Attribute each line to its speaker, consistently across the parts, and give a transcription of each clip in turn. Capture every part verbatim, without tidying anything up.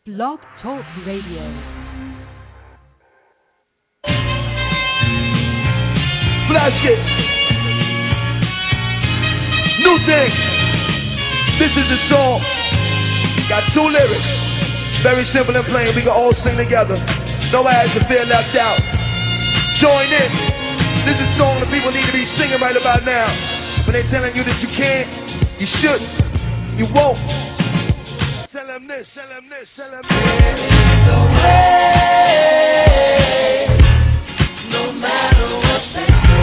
Speaker 1: Blog Talk Radio.
Speaker 2: Flash it. New thing. This is the song. Got two lyrics. Very simple and plain. We can all sing together. Nobody has to feel left out. Join in. This is a song that people need to be singing right about now. When they're telling you that you can't, you shouldn't, you won't. Tell them this, tell them this, tell them this. No way, no matter what they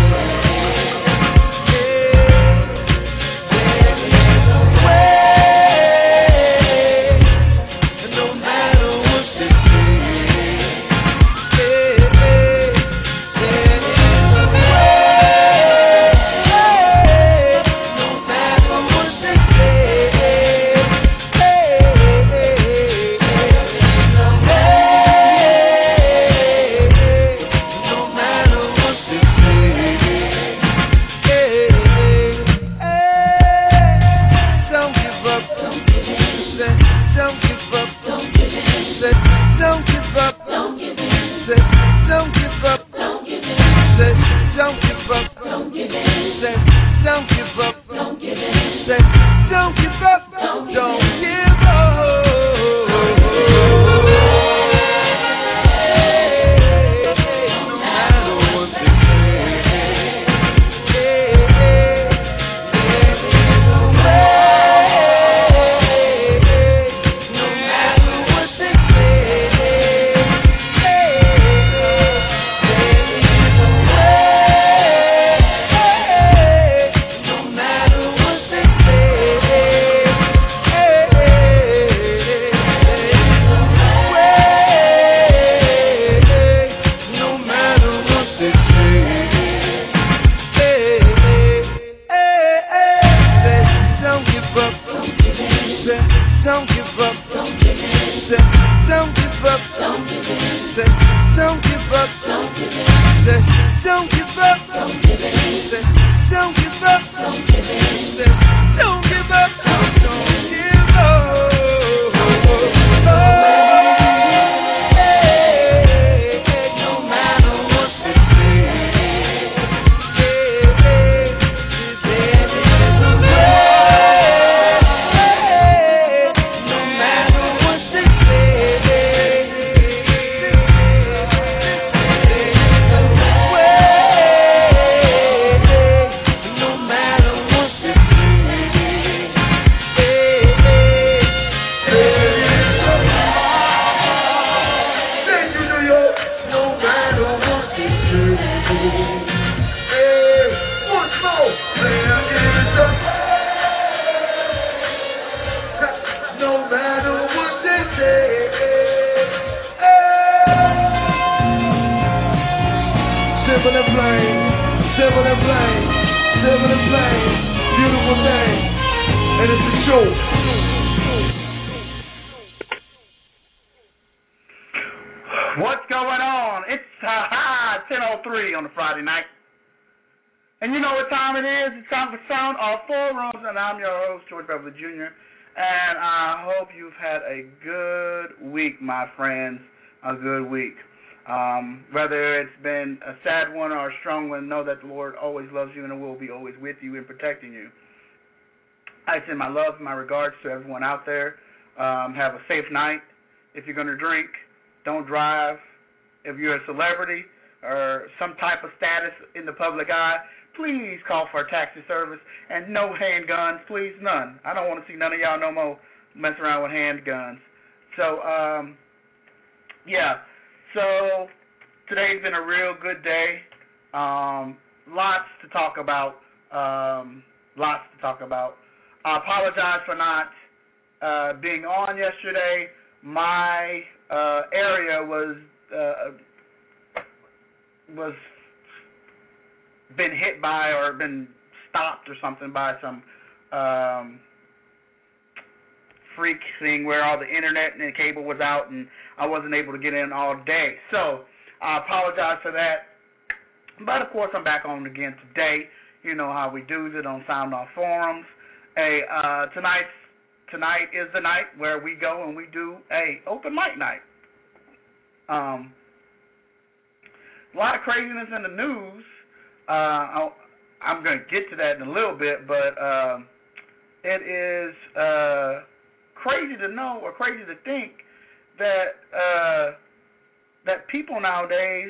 Speaker 3: a good week. Um, whether it's been a sad one or a strong one, know that the Lord always loves you and will be always with you and protecting you. I send my love and my regards to everyone out there. Um, have a safe night. If you're going to drink, don't drive. If you're a celebrity or some type of status in the public eye, please call for a taxi service. And no handguns, please, none. I don't want to see none of y'all no more messing around with handguns. So, um... yeah, so today's been a real good day. Um, lots to talk about. Um, lots to talk about. I apologize for not uh, being on yesterday. My uh, area was uh, was been hit by or been stopped or something by some um, freak thing where all the internet and the cable was out and I wasn't able to get in all day. So I apologize for that. But, of course, I'm back on again today. You know how we do it on Sound Off Forums. Hey, uh, tonight's tonight is the night where we go and we do a open mic night. Um, a lot of craziness in the news. Uh, I'm going to get to that in a little bit, but uh, it is uh, crazy to know or crazy to think that uh, that people nowadays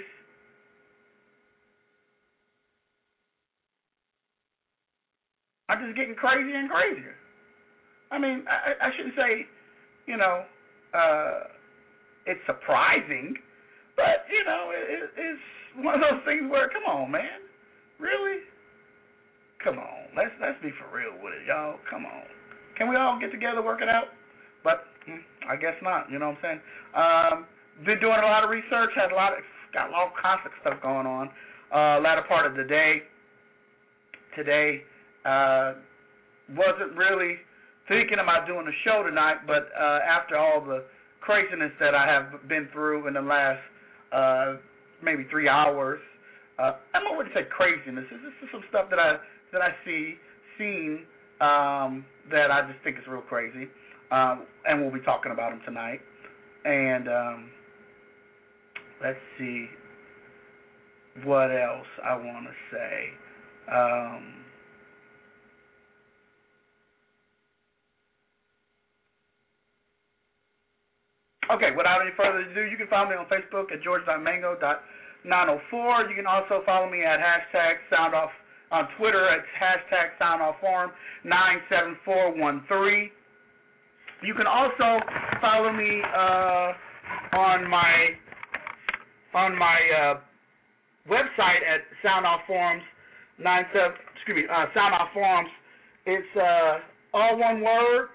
Speaker 3: are just getting crazier and crazier. I mean, I, I shouldn't say, you know, uh, it's surprising, but, you know, it, it's one of those things where, come on, man, really? Come on, let's let's be for real with it, y'all. Come on. Can we all get together, work it out? But hmm, I guess not, you know what I'm saying? Um, been doing a lot of research, had a lot of, got all kinds of stuff going on. Uh, latter part of the day, today, uh, wasn't really thinking about doing a show tonight, but uh, after all the craziness that I have been through in the last uh, maybe three hours, uh, I don't want to say craziness. This is some stuff that I that I see seen um, that I just think is real crazy, um, and we'll be talking about them tonight. And um, let's see what else I want to say. Um, Okay, without any further ado, you can follow me on Facebook at george dot mango dot nine oh four. You can also follow me at hashtag soundoff on Twitter at hashtag soundoffforum nine seven four one three. You can also follow me uh, on my on my uh, website at soundoffforums nine seven excuse me uh, soundoffforums. It's uh, all one word,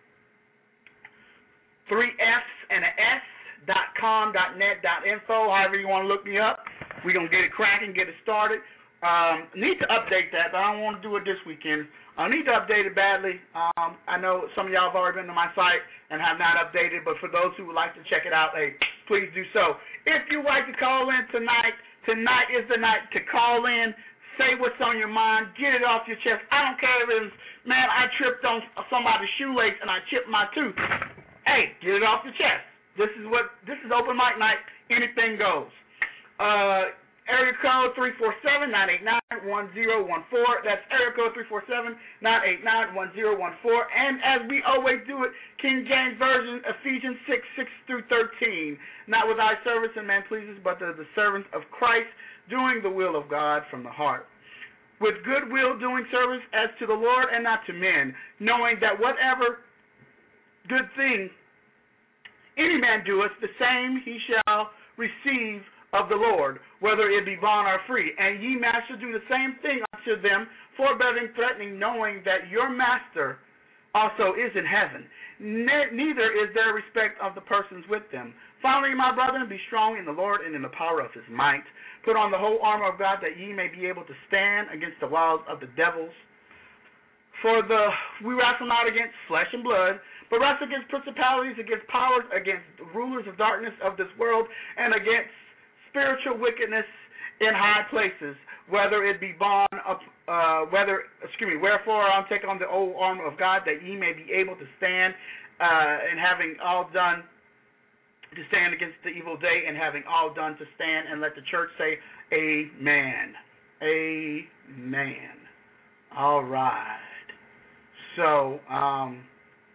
Speaker 3: three F's and an S, dot com, dot net, dot info, however you want to look me up. We're going to get it cracking, get it started. Um, need to update that, but I don't want to do it this weekend. I need to update it badly. Um, I know some of y'all have already been to my site and have not updated, but for those who would like to check it out, hey, please do so. If you'd like to call in tonight, tonight is the night to call in, say what's on your mind, get it off your chest. I don't care if it's, man, I tripped on somebody's shoelace and I chipped my tooth. Hey, get it off your chest. This is what this is open mic night. Anything goes. Uh, area code three four seven, nine eight nine, one zero one four. That's area code three four seven, nine eight nine, one zero one four. And as we always do it, King James Version, Ephesians six, six through thirteen. Not with eye service and man pleases, but the, the servants of Christ, doing the will of God from the heart. With good will doing service as to the Lord and not to men, knowing that whatever good thing any man doeth, the same he shall receive of the Lord, whether it be bond or free. And ye masters do the same thing unto them, forbearing, threatening, knowing that your master also is in heaven. Ne- neither is there respect of the persons with them. Finally, my brethren, be strong in the Lord and in the power of his might. Put on the whole armor of God, that ye may be able to stand against the wiles of the devils. For the we wrestle not against flesh and blood, but wrestle against principalities, against powers, against rulers of darkness of this world, and against spiritual wickedness in high places, whether it be bond, uh, whether, excuse me, wherefore I'm taking on the whole armor of God, that ye may be able to stand, uh, and having all done, to stand against the evil day, and having all done to stand, and let the church say, amen. Amen. All right. So, um,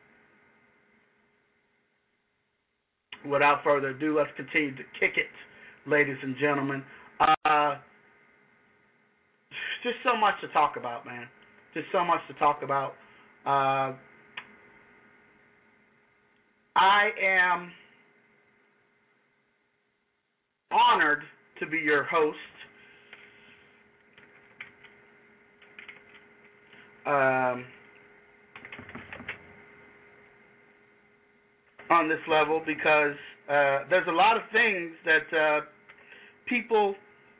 Speaker 3: without further ado, let's continue to kick it, ladies and gentlemen. Uh, just so much to talk about, man. Just so much to talk about. Uh, I am honored to be your host. Um, on this level, because uh, there's a lot of things that uh, people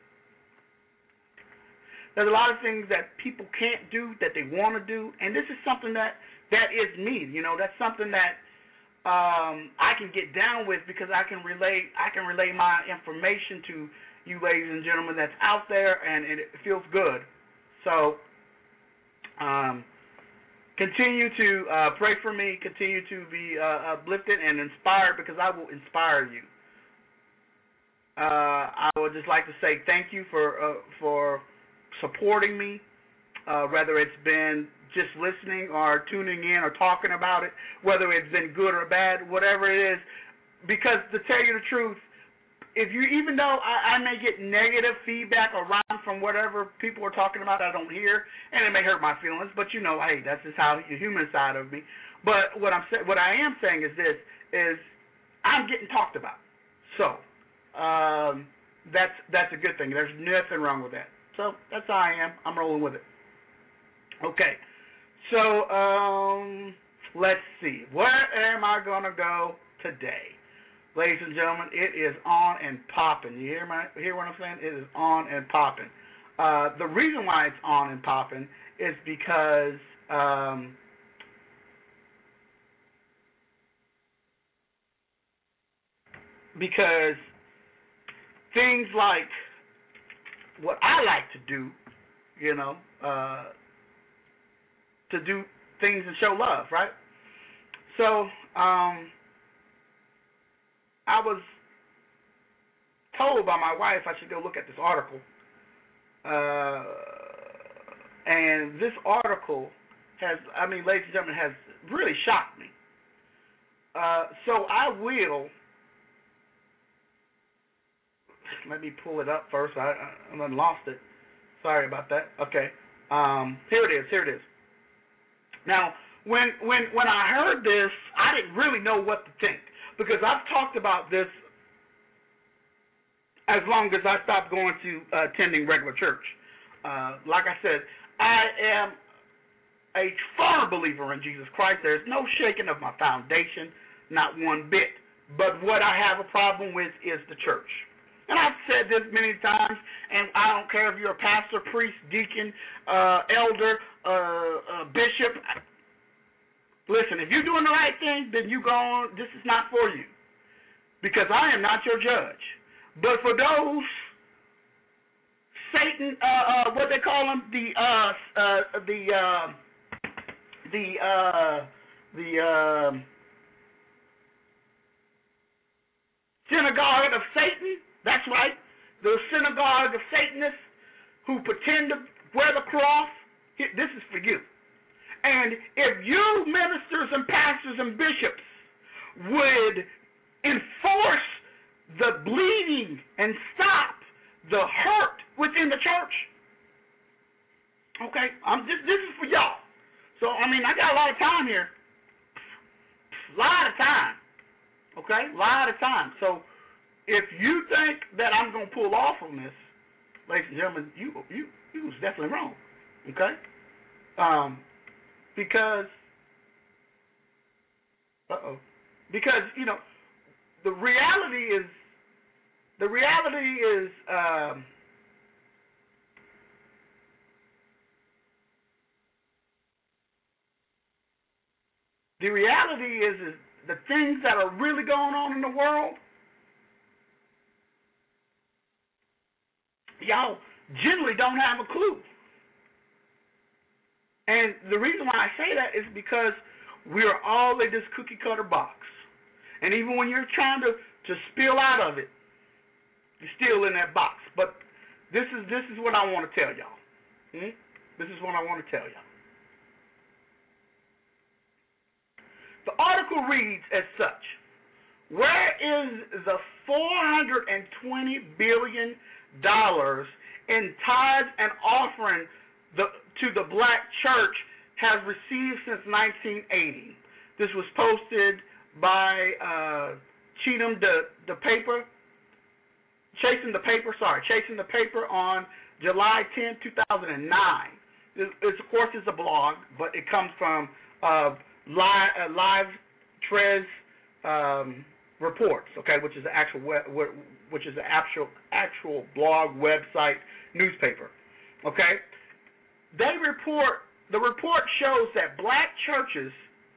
Speaker 3: there's a lot of things that people can't do that they want to do, and this is something that that is me. You know, that's something that um, I can get down with, because I can relate I can relay my information to you, ladies and gentlemen, that's out there, and, and it feels good. So, um, Continue to uh, pray for me. Continue to be uh, uplifted and inspired, because I will inspire you. Uh, I would just like to say thank you for uh, for supporting me, uh, whether it's been just listening or tuning in or talking about it, whether it's been good or bad, whatever it is. Because to tell you the truth, if you, even though I, I may get negative feedback around from whatever people are talking about, I don't hear, and it may hurt my feelings. But you know, hey, that's just how the human side of me. But what I'm what I am saying is this: is I'm getting talked about. So um, that's that's a good thing. There's nothing wrong with that. So that's how I am. I'm rolling with it. Okay. So um, let's see. Where am I gonna go today? Ladies and gentlemen, it is on and popping. You hear my hear what I'm saying? It is on and popping. Uh, the reason why it's on and popping is because um, because things like what I like to do, you know, uh, to do things and show love, right? So um, I was told by my wife I should go look at this article. Uh, and this article has, I mean, ladies and gentlemen, has really shocked me. Uh, so I will, let me pull it up first. I, I, I lost it. Sorry about that. Okay. Um, here it is. Here it is. Now, when when when I heard this, I didn't really know what to think, because I've talked about this as long as I stopped going to uh, attending regular church. Uh, like I said, I am a firm believer in Jesus Christ. There's no shaking of my foundation, not one bit. But what I have a problem with is the church. And I've said this many times, and I don't care if you're a pastor, priest, deacon, uh, elder, uh, uh, bishop. Listen, if you're doing the right thing, then you go on. This is not for you, because I am not your judge. But for those Satan, uh, uh, what they call them, the uh, uh, the uh, the uh, the uh, synagogue of Satan. That's right, the synagogue of Satanists who pretend to wear the cross. This is for you. And if you ministers and pastors and bishops would enforce the bleeding and stop the hurt within the church, okay, I'm just, this is for y'all. So, I mean, I got a lot of time here. A lot of time. Okay? A lot of time. So, if you think that I'm going to pull off on this, ladies and gentlemen, you you you was definitely wrong. Okay? Um, because, uh-oh. Because, you know, the reality is, the reality is, um, the reality is, is the things that are really going on in the world, y'all generally don't have a clue. And the reason why I say that is because we're all in this cookie cutter box. And even when you're trying to, to spill out of it, you're still in that box. But this is this is what I want to tell y'all. Hmm? This is what I want to tell y'all. The article reads as such: where is the four hundred twenty billion dollars in tithes and offering the, to the black church has received since nineteen eighty? This was posted by uh, Cheatham the the paper, Chasing the Paper. Sorry, Chasing the Paper on July tenth, two thousand nine. It's, it's of course it's a blog, but it comes from uh, live uh, live Trez um, reports, okay, which is the actual web, which is the actual actual blog website newspaper, okay. They report the report shows that black churches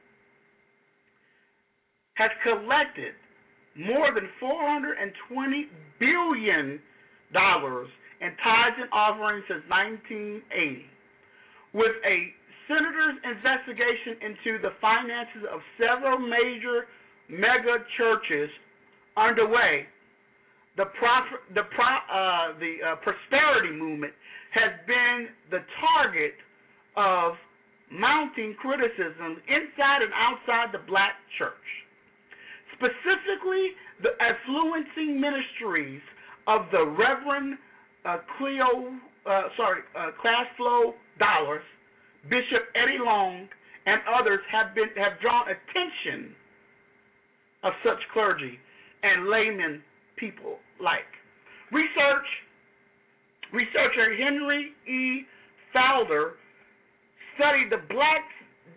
Speaker 3: has collected more than four hundred twenty billion dollars in tithes and offerings since nineteen eighty, with a senator's investigation into the finances of several major mega churches underway, the prof- the pro- uh, the uh, prosperity movement has been the target of mounting criticism inside and outside the black church. Specifically, the influencing ministries of the Reverend uh, Cleo, uh, sorry, uh, Clasflow Dollars, Bishop Eddie Long, and others have been have drawn attention of such clergy and laymen people like. Research researcher Henry E. Fowler studied the blacks'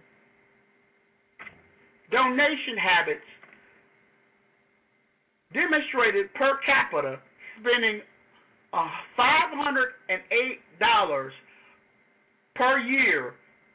Speaker 3: donation habits, demonstrated per capita spending uh, five hundred eight dollars per year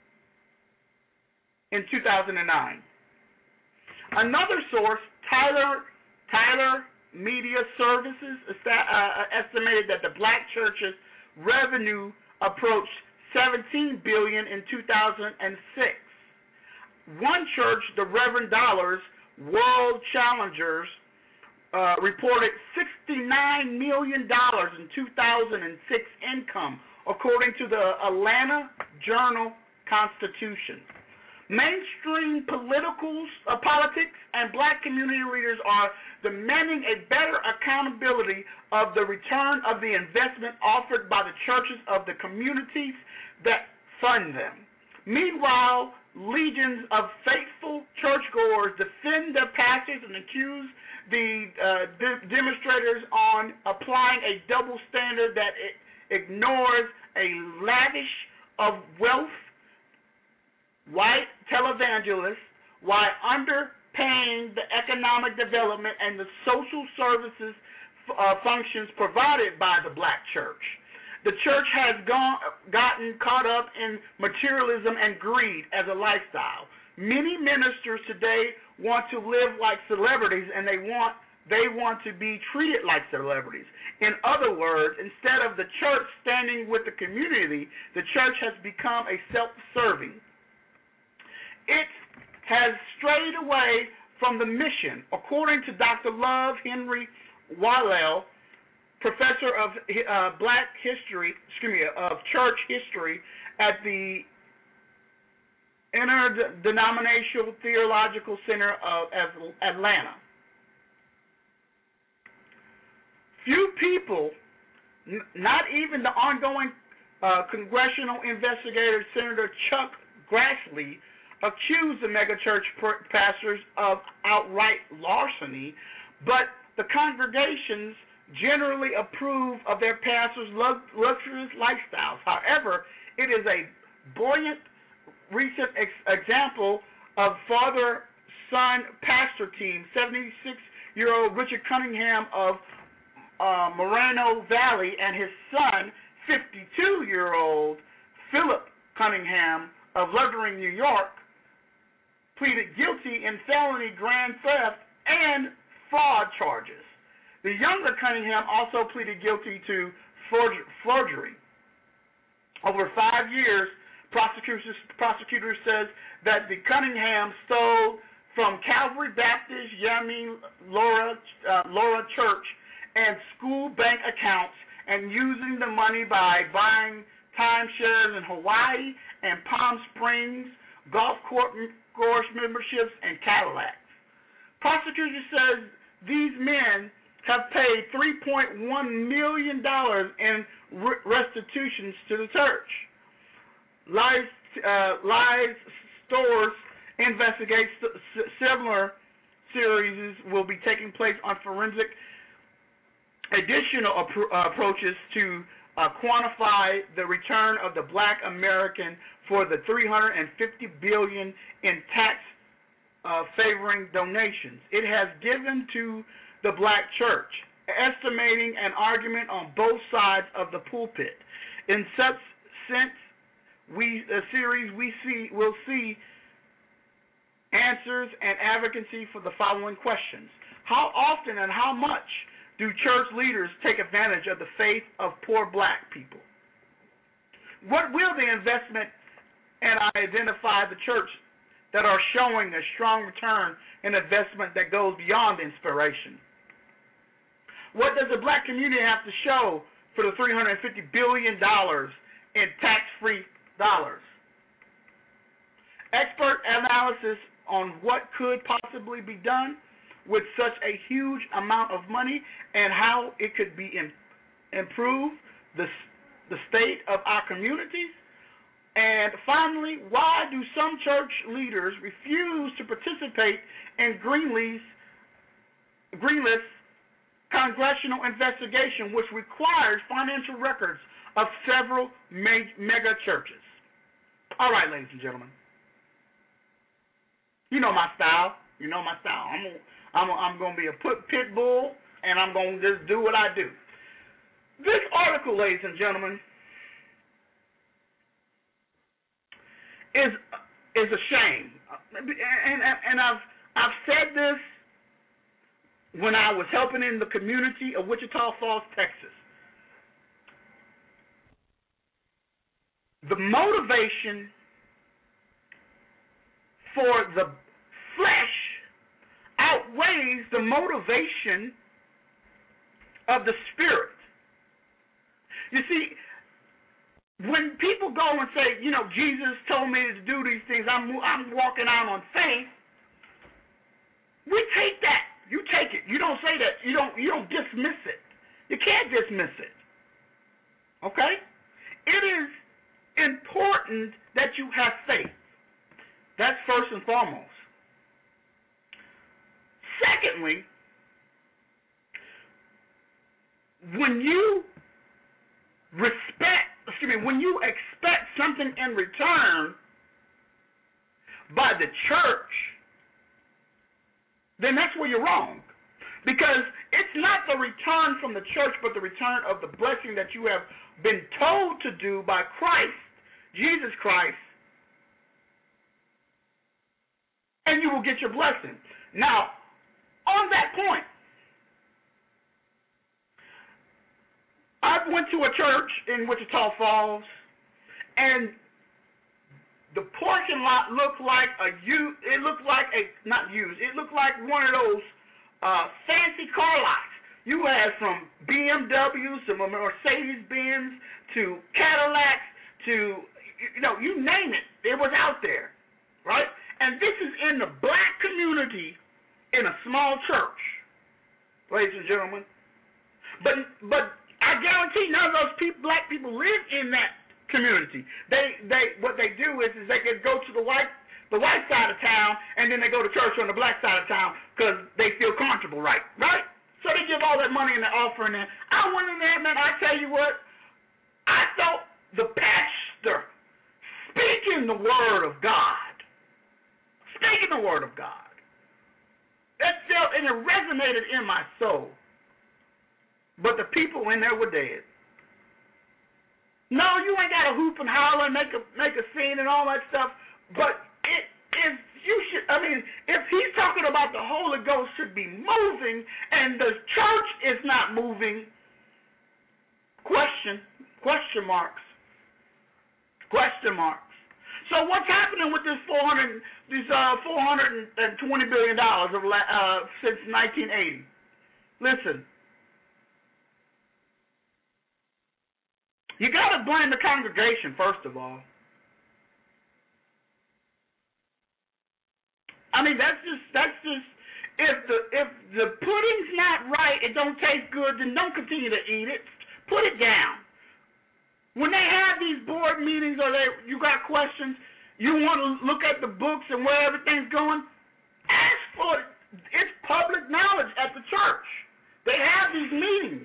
Speaker 3: in two thousand nine. Another source, Tyler Tyler Media Services, uh, estimated that the black church's revenue approached seventeen billion dollars in two thousand six. One church, the Reverend Dollars World Challengers, uh, reported sixty-nine million dollars in two thousand six income, according to the Atlanta Journal-Constitution. Mainstream politicals, uh, politics and black community leaders are demanding a better accountability of the return of the investment offered by the churches of the communities that fund them. Meanwhile, legions of faithful churchgoers defend their pastors and accuse the uh, de- demonstrators on applying a double standard that it ignores a lavish of wealth white televangelists while underpaying the economic development and the social services uh, functions provided by the black church. The church has gone, gotten caught up in materialism and greed as a lifestyle. Many ministers today want to live like celebrities, and they want they want to be treated like celebrities. In other words, instead of the church standing with the community, the church has become a self-serving. It has strayed away from the mission, according to Doctor Love Henry Wallell, professor of uh, Black history, excuse me, of church history at the Interdenominational Theological Center of Atlanta. Few people, n- not even the ongoing uh, congressional investigator, Senator Chuck Grassley, accused the megachurch pastors of outright larceny, but the congregations generally approve of their pastors' luxurious lifestyles. However, it is a buoyant recent ex- example of father-son pastor team, seventy-six-year-old Richard Cunningham of uh, Moreno Valley, and his son, fifty-two-year-old Philip Cunningham of Luthering, New York, pleaded guilty in felony grand theft and fraud charges. The younger Cunningham also pleaded guilty to forgery. Over five years, prosecutors, prosecutors says that the Cunningham stole from Calvary Baptist Yamin Laura, uh, Laura Church and school bank accounts, and using the money by buying timeshares in Hawaii and Palm Springs, golf court course memberships, and Cadillacs. Prosecutors says these men have paid three point one million dollars in restitutions to the church. Live, uh, live Stores investigates similar series will be taking place on forensic additional appro- uh, approaches to uh, quantify the return of the black American for the three hundred fifty billion dollars in tax uh, favoring donations it has given to the black church, estimating an argument on both sides of the pulpit. In such sense, we a series we see will see answers and advocacy for the following questions: how often and how much do church leaders take advantage of the faith of poor black people? What will the investment and I identify the church that are showing a strong return in investment that goes beyond inspiration. What does the black community have to show for the three hundred fifty billion dollars in tax-free dollars? Expert analysis on what could possibly be done with such a huge amount of money and how it could be in, improve the, the state of our communities. And finally, why do some church leaders refuse to participate in Greenleaf's, Greenleaf's congressional investigation, which requires financial records of several mega churches? All right, ladies and gentlemen. You know my style. You know my style. I'm gonna, I'm gonna, I'm going to be a pit bull, and I'm going to just do what I do. This article, ladies and gentlemen, is is a shame, and, and and I've I've said this when I was helping in the community of Wichita Falls, Texas. The motivation for the flesh outweighs the motivation of the spirit. You see, when people go and say, you know, Jesus told me to do these things, I'm I'm walking out on faith, we take that. You take it. You don't say that. You don't you don't dismiss it. You can't dismiss it. Okay? It is important that you have faith. That's first and foremost. Secondly, when you respect Excuse me, when you expect something in return by the church, then that's where you're wrong. Because it's not the return from the church, but the return of the blessing that you have been told to do by Christ, Jesus Christ, and you will get your blessing. Now, on that point, I went to a church in Wichita Falls, and the parking lot looked like a U. It looked like a not used. It looked like one of those uh, fancy car lots. You had from B M Ws to Mercedes Benz to Cadillacs to you know you name it. It was out there, right? And this is in the black community in a small church, ladies and gentlemen. But but. I guarantee none of those people, black people live in that community. They, they, what they do is, is they can go to the white, the white side of town, and then they go to church on the black side of town because they feel comfortable, right? Right? So they give all that money in the offering. And I went in there, man. I tell you what, I felt the pastor speaking the word of God, speaking the word of God. That felt and it resonated in my soul. But the people in there were dead. No, you ain't got to hoop and holler and make a make a scene and all that stuff. But it is you should. I mean, if he's talking about the Holy Ghost should be moving and the church is not moving, question question marks, question marks. So what's happening with this four hundred, these uh, four hundred and twenty billion dollars of uh, since nineteen eighty? Listen. You got to blame the congregation, first of all. I mean, that's just, that's just, if the if the pudding's not right, it don't taste good, then don't continue to eat it. Put it down. When they have these board meetings or they, you got questions, you want to look at the books and where everything's going, ask for it. It's public knowledge at the church. They have these meetings.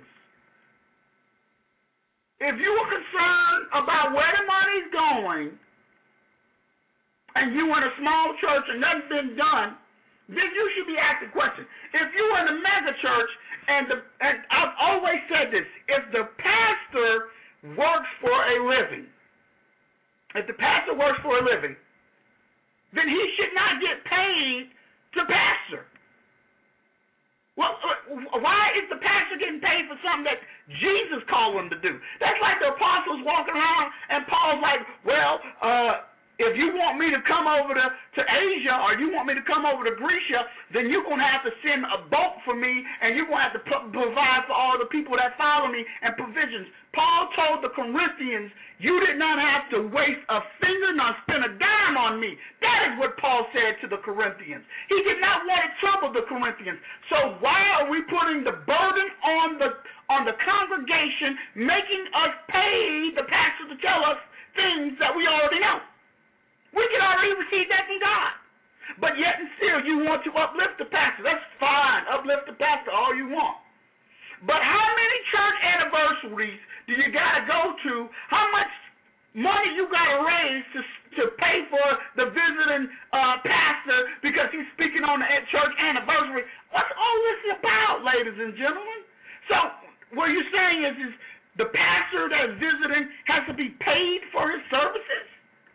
Speaker 3: If you were concerned about where the money's going, and you in a small church and nothing's been done, then you should be asking questions. If you are in a mega church, and, the, and I've always said this, if the pastor works for a living, if the pastor works for a living, then he should not get paid to pastor. Well, why is the pastor getting paid for something that Jesus called him to do? That's like the apostles walking around and Paul's like, well, uh, If you want me to come over to, to Asia or you want me to come over to Grecia, then you're going to have to send a boat for me, and you're going to have to provide for all the people that follow me and provisions. Paul told the Corinthians, you did not have to waste a finger nor spend a dime on me. That is what Paul said to the Corinthians. He did not want to trouble the Corinthians. So why are we putting the burden on the on the congregation, making us pay the pastor to tell us things that we already know? We can already receive that from God. But yet and still you want to uplift the pastor. That's fine. Uplift the pastor all you want. But how many church anniversaries do you got to go to? How much money you got to raise to to pay for the visiting uh, pastor because he's speaking on the church anniversary? What's all this about, ladies and gentlemen? So what you're saying is, is the pastor that's visiting has to be paid for his services?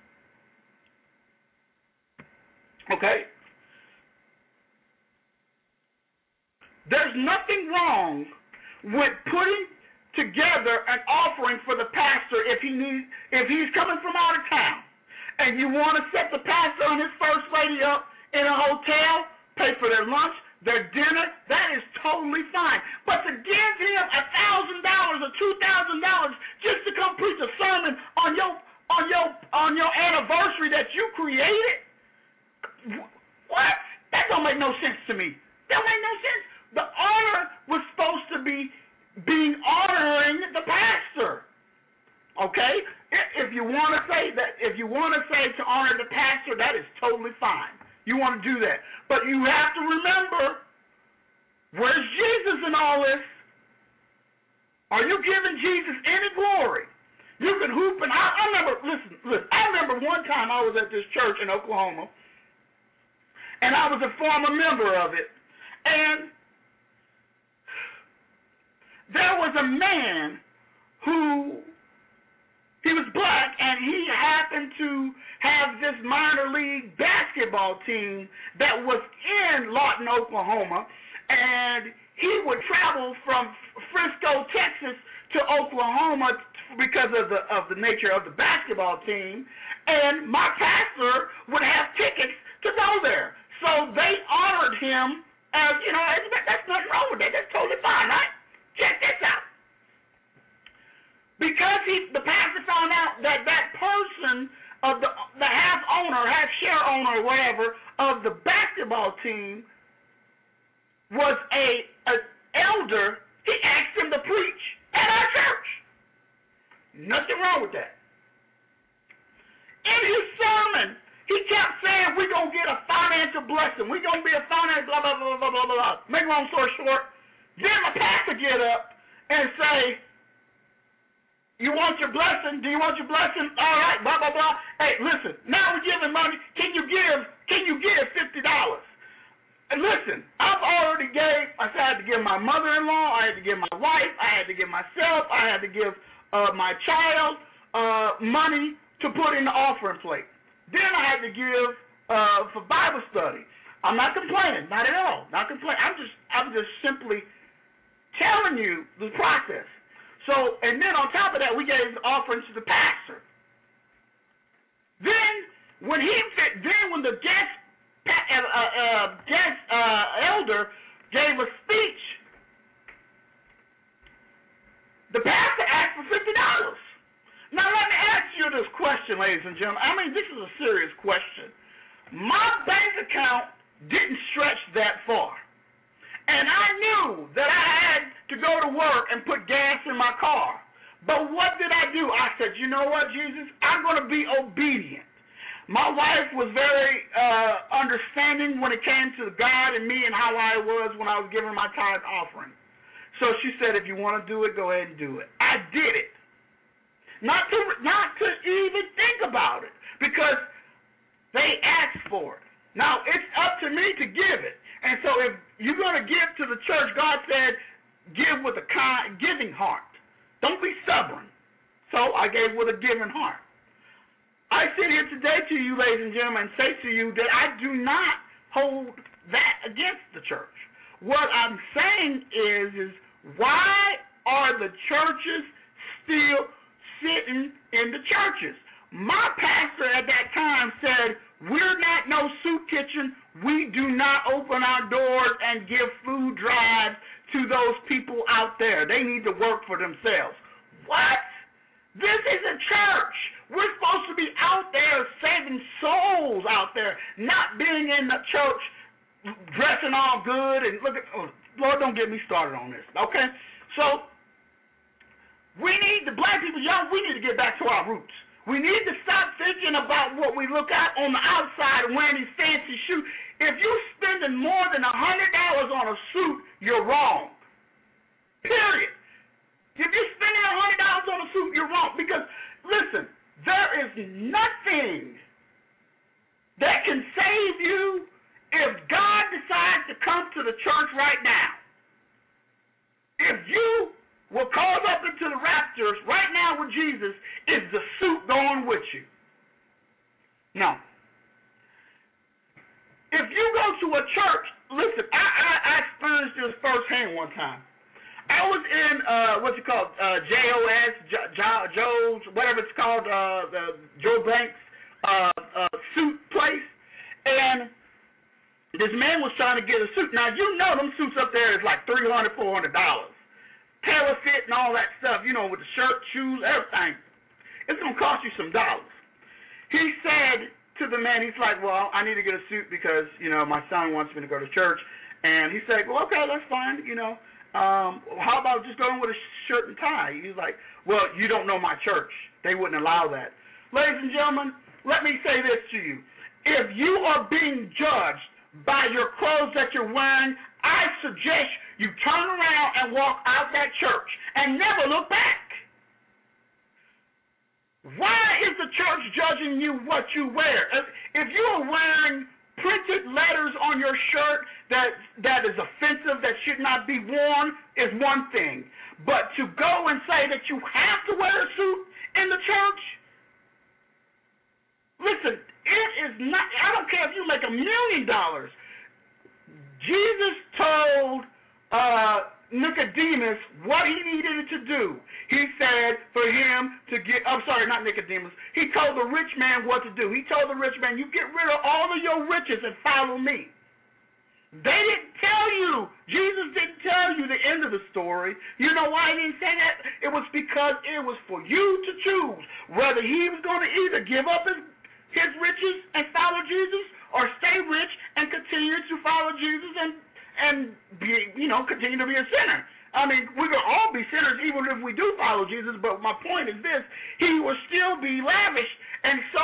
Speaker 3: Okay? There's nothing wrong with putting together an offering for the pastor if he needs, if he's coming from out of town, and you want to set the pastor and his first lady up in a hotel, pay for their lunch, their dinner, that is totally fine. But to give him a thousand dollars or two thousand dollars just to come preach a sermon on your on your on your anniversary that you created. What? That don't make no sense to me. That don't make no sense. The honor was supposed to be being honoring the pastor. Okay? If you want to say that, if you want to say to honor the pastor, that is totally fine. You want to do that. But you have to remember, where's Jesus in all this? Are you giving Jesus any glory? You can hoop and I, I remember, listen, listen, I remember one time I was at this church in Oklahoma, and I was a former member of it. And there was a man who, he was black, and he happened to have this minor league basketball team that was in Lawton, Oklahoma. And he would travel from Frisco, Texas to Oklahoma because of the of the nature of the basketball team. And my pastor would have tickets to go there. So they honored him as, you know, that's nothing wrong with that. That's totally fine, right? Check this out. Because he, the pastor found out that that person of the the half owner, half share owner, or whatever, of the basketball team was a an elder, he asked him to preach at our church. Nothing wrong with that. In his sermon, he kept saying, we're going to get a financial blessing. We're going to be a financial blah, blah, blah, blah, blah, blah. Make a long story short, then the pastor get up and say, you want your blessing? Do you want your blessing? All right, blah, blah, blah. Hey, listen, now we're giving money. Can you give, can you give fifty dollars? And listen, I've already gave, I said I had to give my mother-in-law, I had to give my wife, I had to give myself, I had to give uh, my child uh, money to put in the offering plate. Then I had to give uh, for Bible study. I'm not complaining, not at all, not complaining. I'm just, I'm just simply telling you the process. So, and then on top of that, we gave the offerings to the pastor. Then, when he, then when the guest, uh, uh, guest uh, elder gave a speech, the pastor asked for fifty dollars. Now, let me ask you this question, ladies and gentlemen. I mean, this is a serious question. My bank account didn't stretch that far. And I knew that I had to go to work and put gas in my car. But what did I do? I said, you know what, Jesus? I'm going to be obedient. My wife was very uh, understanding when it came to God and me and how I was when I was giving my tithe offering. So she said, if you want to do it, go ahead and do it. I did it. Not to not to even think about it, because they asked for it. Now, it's up to me to give it. And so if you're going to give to the church, God said, give with a kind, giving heart. Don't be stubborn. So I gave with a giving heart. I sit here today to you, ladies and gentlemen, and say to you that I do not hold that against the church. What I'm saying is, is why are the churches still sitting in the churches? my pastor at that time said, we're not no soup kitchen. We do not open our doors and give food drives to those people out there. They need to work for themselves. What? This is a church. We're supposed to be out there saving souls out there, not being in the church dressing all good and look at, oh, Lord, don't get me started on this, okay? So we need, the black people, young, we need to get back to our roots. We need to stop thinking about what we look at on the outside and wearing these fancy shoes. If you're spending more than one hundred dollars on a suit, you're wrong. Period. If you're spending one hundred dollars on a suit, you're wrong. Because, listen, there is nothing that can save you if God decides to come to the church right now. If you were called up into the raptures right now with Jesus, is the suit going with you? No. If you go to a church, listen, I, I, I experienced this firsthand one time. I was in, uh, what's it called, uh, J O S, J- J- Joe's, whatever it's called, uh, the Joe Banks uh, uh, suit place, and this man was trying to get a suit. Now, you know them suits up there is like three hundred dollars, four hundred dollars. Tailor fit and all that stuff, you know, with the shirt, shoes, everything. It's going to cost you some dollars. He said to the man, he's like, well, I need to get a suit because, you know, my son wants me to go to church. And he said, well, okay, that's fine, you know. Um, how about just going with a shirt and tie? He's like, well, you don't know my church. They wouldn't allow that. Ladies and gentlemen, let me say this to you. If you are being judged by your clothes that you're wearing, I suggest you turn around and walk out that church and never look back. Why is the church judging you what you wear? If you are wearing printed letters on your shirt that that is offensive, that should not be worn, is one thing. But to go and say that you have to wear a suit in the church, listen, it is not, I don't care if you make a million dollars. Jesus told uh, Nicodemus what he needed to do. He said for him to get, I'm sorry, not Nicodemus. He told the rich man what to do. He told the rich man, you get rid of all of your riches and follow me. They didn't tell you. Jesus didn't tell you the end of the story. You know why he didn't say that? It was because it was for you to choose whether he was going to either give up his, his riches and follow Jesus, or stay rich and continue to follow Jesus and and be, you know, continue to be a sinner. I mean, we're going to all be sinners even if we do follow Jesus, but my point is this, he will still be lavish. And so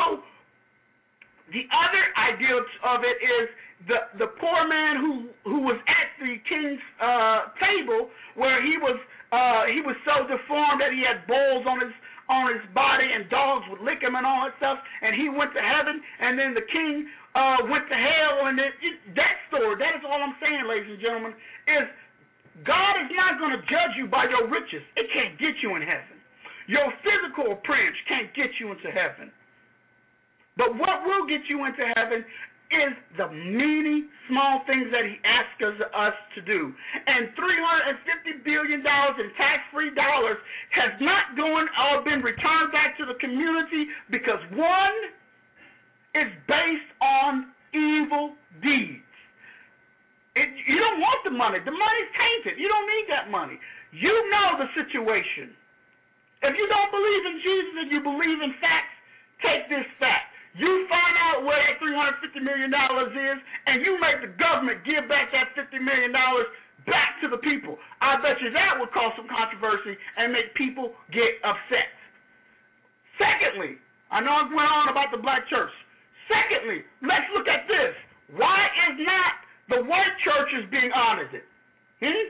Speaker 3: the other idea of it is the, the poor man who, who was at the king's uh, table where he was uh, he was so deformed that he had boils on his on his body and dogs would lick him and all that stuff, and he went to heaven, and then the king uh, went to hell, and then it, that story, that is all I'm saying, ladies and gentlemen, is God is not going to judge you by your riches. It can't get you in heaven. Your physical appearance can't get you into heaven. But what will get you into heaven is the many small things that he asks us to do. And three hundred fifty billion dollars in tax-free dollars has not gone or been returned back to the community because, one, is based on evil deeds. It, you don't want the money. The money's tainted. You don't need that money. You know the situation. If you don't believe in Jesus and you believe in facts, take this fact. You find out where that three hundred fifty million dollars is, and you make the government give back that fifty million dollars back to the people. I bet you that would cause some controversy and make people get upset. Secondly, I know I went on about the black church. Secondly, let's look at this. Why is not the white churches being honored? Hmm?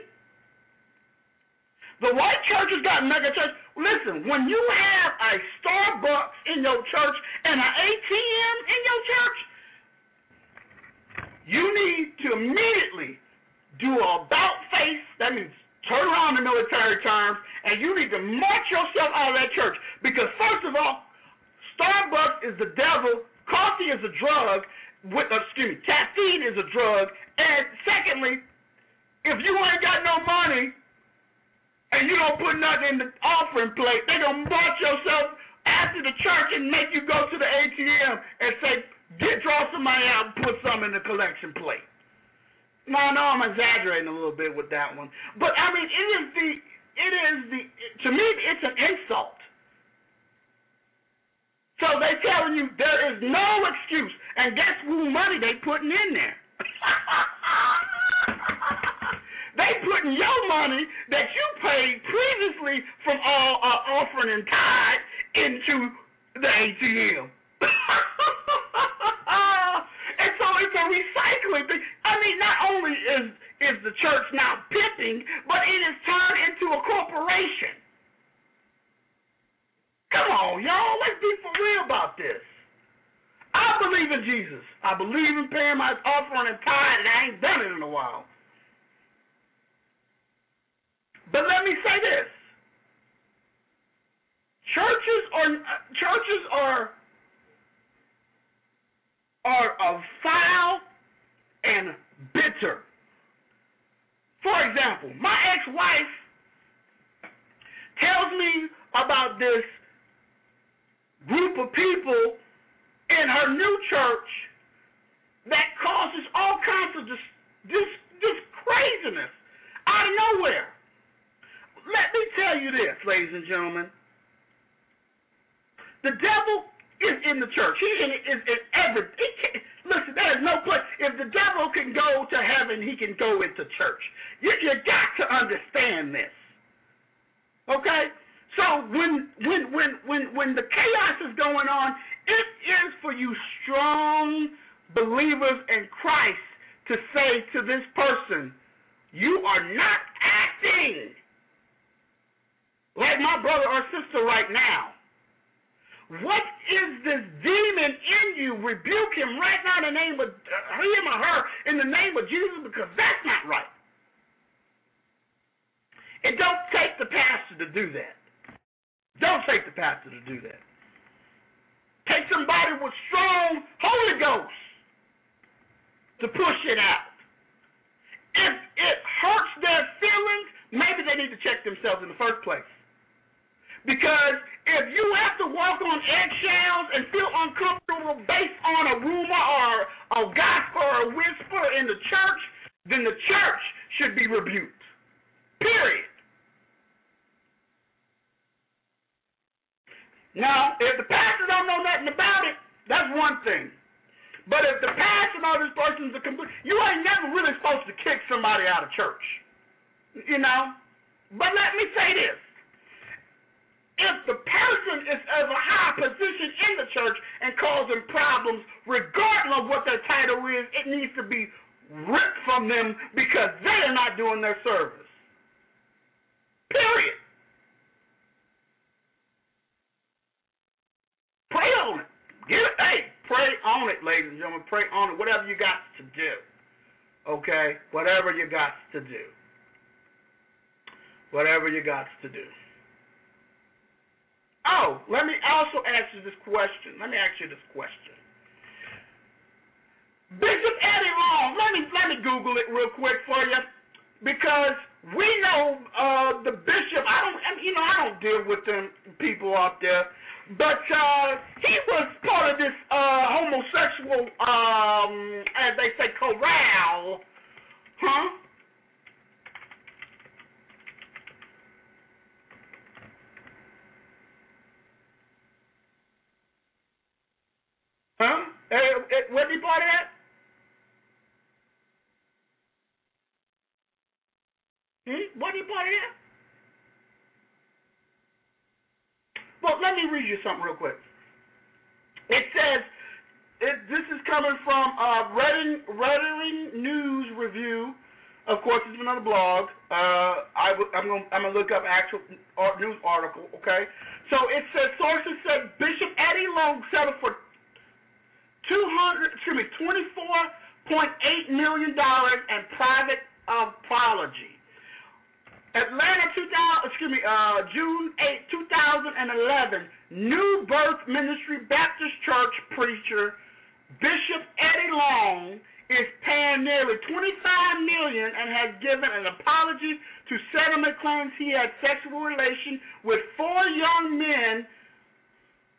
Speaker 3: The white churches got mega church. Listen, when you have a Starbucks in your church and an A T M in your church, you need to immediately do an about face. That means turn around in military terms, and you need to march yourself out of that church. Because first of all, Starbucks is the devil, coffee is a drug, with, excuse me, caffeine is a drug, and secondly, if you ain't got no money, and you don't put nothing in the offering plate, they're going to march yourself pastor of the church and make you go to the A T M and say, get draw somebody out and put some in the collection plate. No, no, I'm exaggerating a little bit with that one. But I mean, it is the, it is the, to me, it's an insult. So they telling you there is no excuse, and guess who money they putting in there? They putting your money that you paid previously from all uh, offering and tithe into the A T M. And so it's a recycling thing. I mean, not only is is the church now pimping, but it is turned into a corporation. Come on, y'all, let's be for real about this. I believe in Jesus. I believe in paying my offering and tithe, and I ain't done it in a while. But let me say this: churches are churches are are of foul and bitter. For example, my ex-wife tells me about this group of people in her new church that causes all kinds of just just just craziness out of nowhere. Let me tell you this, ladies and gentlemen. The devil is in the church. He is in, in every. He can't, listen, there is no place. If the devil can go to heaven, he can go into church. You, you got to understand this. Okay? So when when when when when the chaos is going on, it is for you strong believers in Christ to say to this person, you are not acting like my brother or sister right now. What is this demon in you? Rebuke him right now in the name of uh, him or her in the name of Jesus, because that's not right. It don't take the pastor to do that. Don't take the pastor to do that. Take somebody with strong Holy Ghost to push it out. If it hurts their feelings, maybe they need to check themselves in the first place. Because if you have to walk on eggshells and feel uncomfortable based on a rumor or a gospel or a whisper in the church, then the church should be rebuked. Period. Now, if the pastor don't know nothing about it, that's one thing. But if the pastor knows this person's a complete, you ain't never really supposed to kick somebody out of church. You know? But let me say this. If the person is of a high position in the church and causing problems, regardless of what their title is, it needs to be ripped from them because they are not doing their service. Period. Pray on it. Get it. Hey, pray on it, ladies and gentlemen. Pray on it. Whatever you got to do. Okay? Whatever you got to do. Whatever you got to do. Oh, let me also ask you this question. Let me ask you this question. Bishop Eddie Long, let me let me Google it real quick for you, because we know uh, the bishop. I don't, you know, I don't deal with them people out there, but uh, he was part of this uh, homosexual, um, as they say, corral, huh? Huh? Hey, hey, what did he part of that? Hmm? What did he part of that? Well, let me read you something real quick. It says, it, this is coming from uh, Reading, Reading News Review. Of course, it's another blog. Uh, I, I'm going I'm to look up actual news article, okay? So it says, sources said Bishop Eddie Long settled for two hundred, excuse me, twenty-four point eight million dollars in private apology. Atlanta, two thousand, excuse me, uh, June eighth, two thousand eleven, New Birth Ministry Baptist Church preacher Bishop Eddie Long is paying nearly twenty-five million dollars and has given an apology to settlement claims he had sexual relations with four young men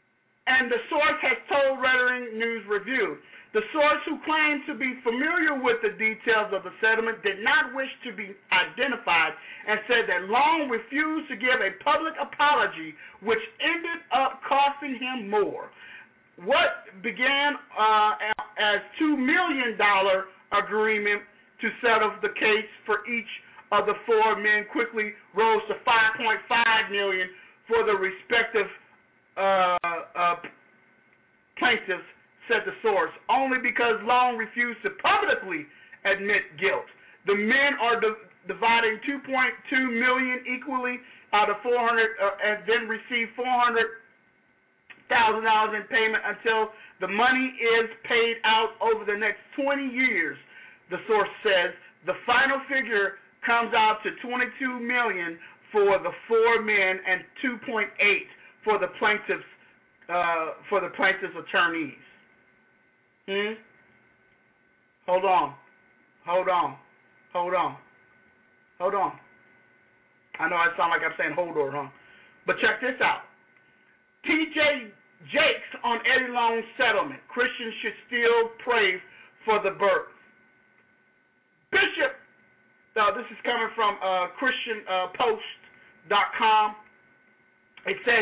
Speaker 3: and the source has told Redding News Review. The source, who claimed to be familiar with the details of the settlement, did not wish to be identified and said that Long refused to give a public apology, which ended up costing him more. What began uh, as two million dollars agreement to settle the case for each of the four men quickly rose to five point five million dollars for the respective uh, uh, plaintiffs, said the source, only because Long refused to publicly admit guilt. The men are di- dividing two point two million dollars equally out of four hundred, uh, and then receive four hundred thousand dollars in payment until the money is paid out over the next twenty years. The source says the final figure comes out to twenty-two million dollars for the four men and two point eight for the plaintiffs uh, for the plaintiffs' attorneys. Hmm? Hold on. Hold on. Hold on. Hold on. I know I sound like I'm saying hold on, huh? But check this out. T J Jakes on Eddie Long's settlement. Christians should still pray for the birth. Bishop, uh, this is coming from uh, Christian Post dot com. It says,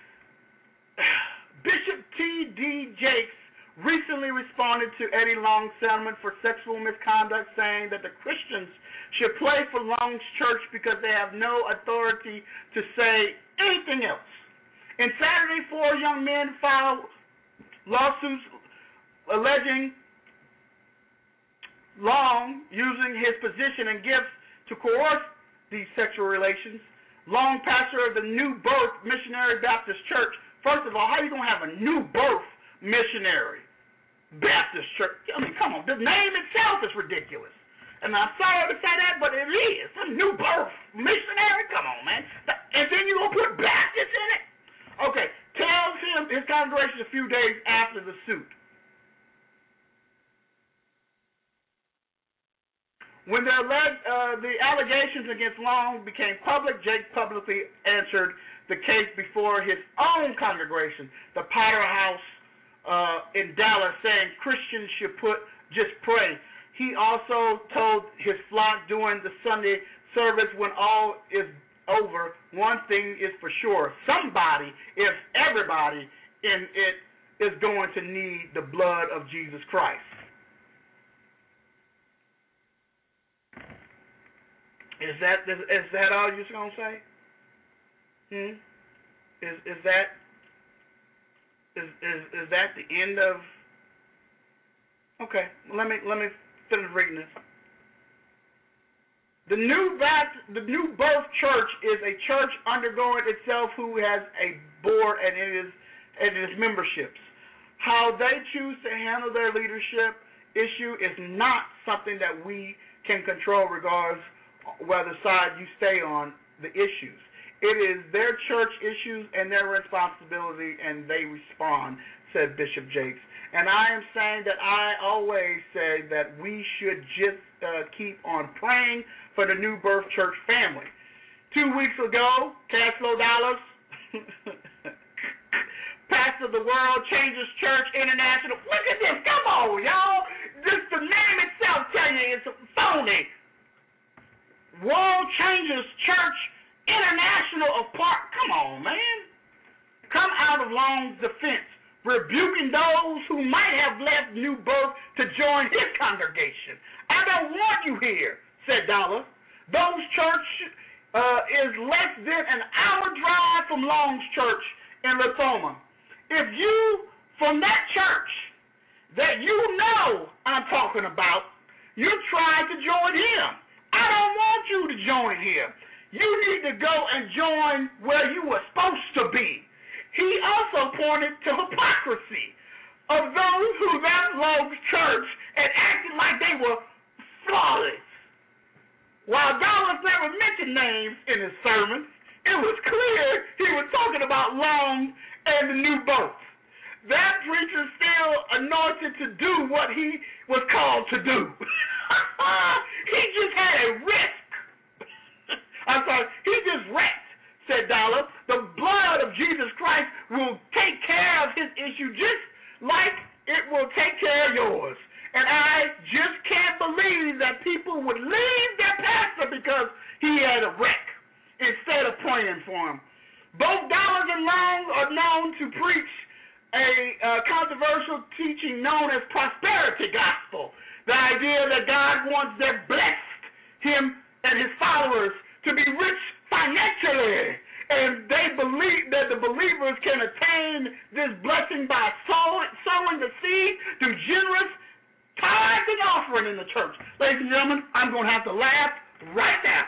Speaker 3: Bishop T D Jakes recently responded to Eddie Long's settlement for sexual misconduct, saying that the Christians should pray for Long's church because they have no authority to say anything else. And Saturday, four young men filed lawsuits alleging Long using his position and gifts to coerce these sexual relations. Long, pastor of the New Birth Missionary Baptist Church. First of all, how are you going to have a New Birth Missionary Baptist Church? I mean, come on. The name itself is ridiculous. And I'm sorry to say that, but it is. A New Birth Missionary? Come on, man. And then you're going to put Baptist in it? Okay. Tells him, his congregation, a few days after the suit. When the, uh, the allegations against Long became public, Jake publicly answered the case before his own congregation, the Potter House uh, in Dallas, saying Christians should put just pray. He also told his flock during the Sunday service, when all is over, one thing is for sure: somebody, if everybody in it, is going to need the blood of Jesus Christ. Is that is, is that all you're gonna say? Hmm. Is is that is is is that the end of? Okay. Let me let me finish reading this. The new the New Birth Church is a church undergoing itself, who has a board and it is and its memberships. How they choose to handle their leadership issue is not something that we can control, regardless whether side you stay on the issues. It is their church issues and their responsibility, and they respond, said Bishop Jakes. And I am saying that I always say that we should just uh, keep on praying for the New Birth Church family. Two weeks ago, Cashflow Dollars, pastor of the World Changers Church International. Look at this. Come on, y'all. Just the name itself tell you it's phony. World Changers Church International of Park. Come on, man. Come out of Long's defense, rebuking those who might have left New Birth to join his congregation. I don't want you here, said Dollar. Those church uh, is less than an hour drive from Long's church in Lithoma. If you, from that church that you know I'm talking about, you tried to join him, I don't want you to join him. You need to go and join where you were supposed to be. He also pointed to hypocrisy of those who left Long's church and acted like they were flawless. While Dallas never mentioned names in his sermon, it was clear he was talking about Long and the New Birth. That preacher still anointed to do what he was called to do. He just had a risk. I'm sorry, he just wrecked, said Dollar. The blood of Jesus Christ will take
Speaker 1: take care of his issue just like it will take care of yours. And I just can't believe that people would leave their pastor because he had a wreck instead of praying for him. Both Dollars and Long are known to preach a uh, controversial teaching known as prosperity gospel. The idea that God wants to bless him and his followers to be rich financially. And they believe that the believers can attain this blessing by sowing, sowing the seed through generous tithes and offering in the church. Ladies and gentlemen, I'm going to have to laugh right now.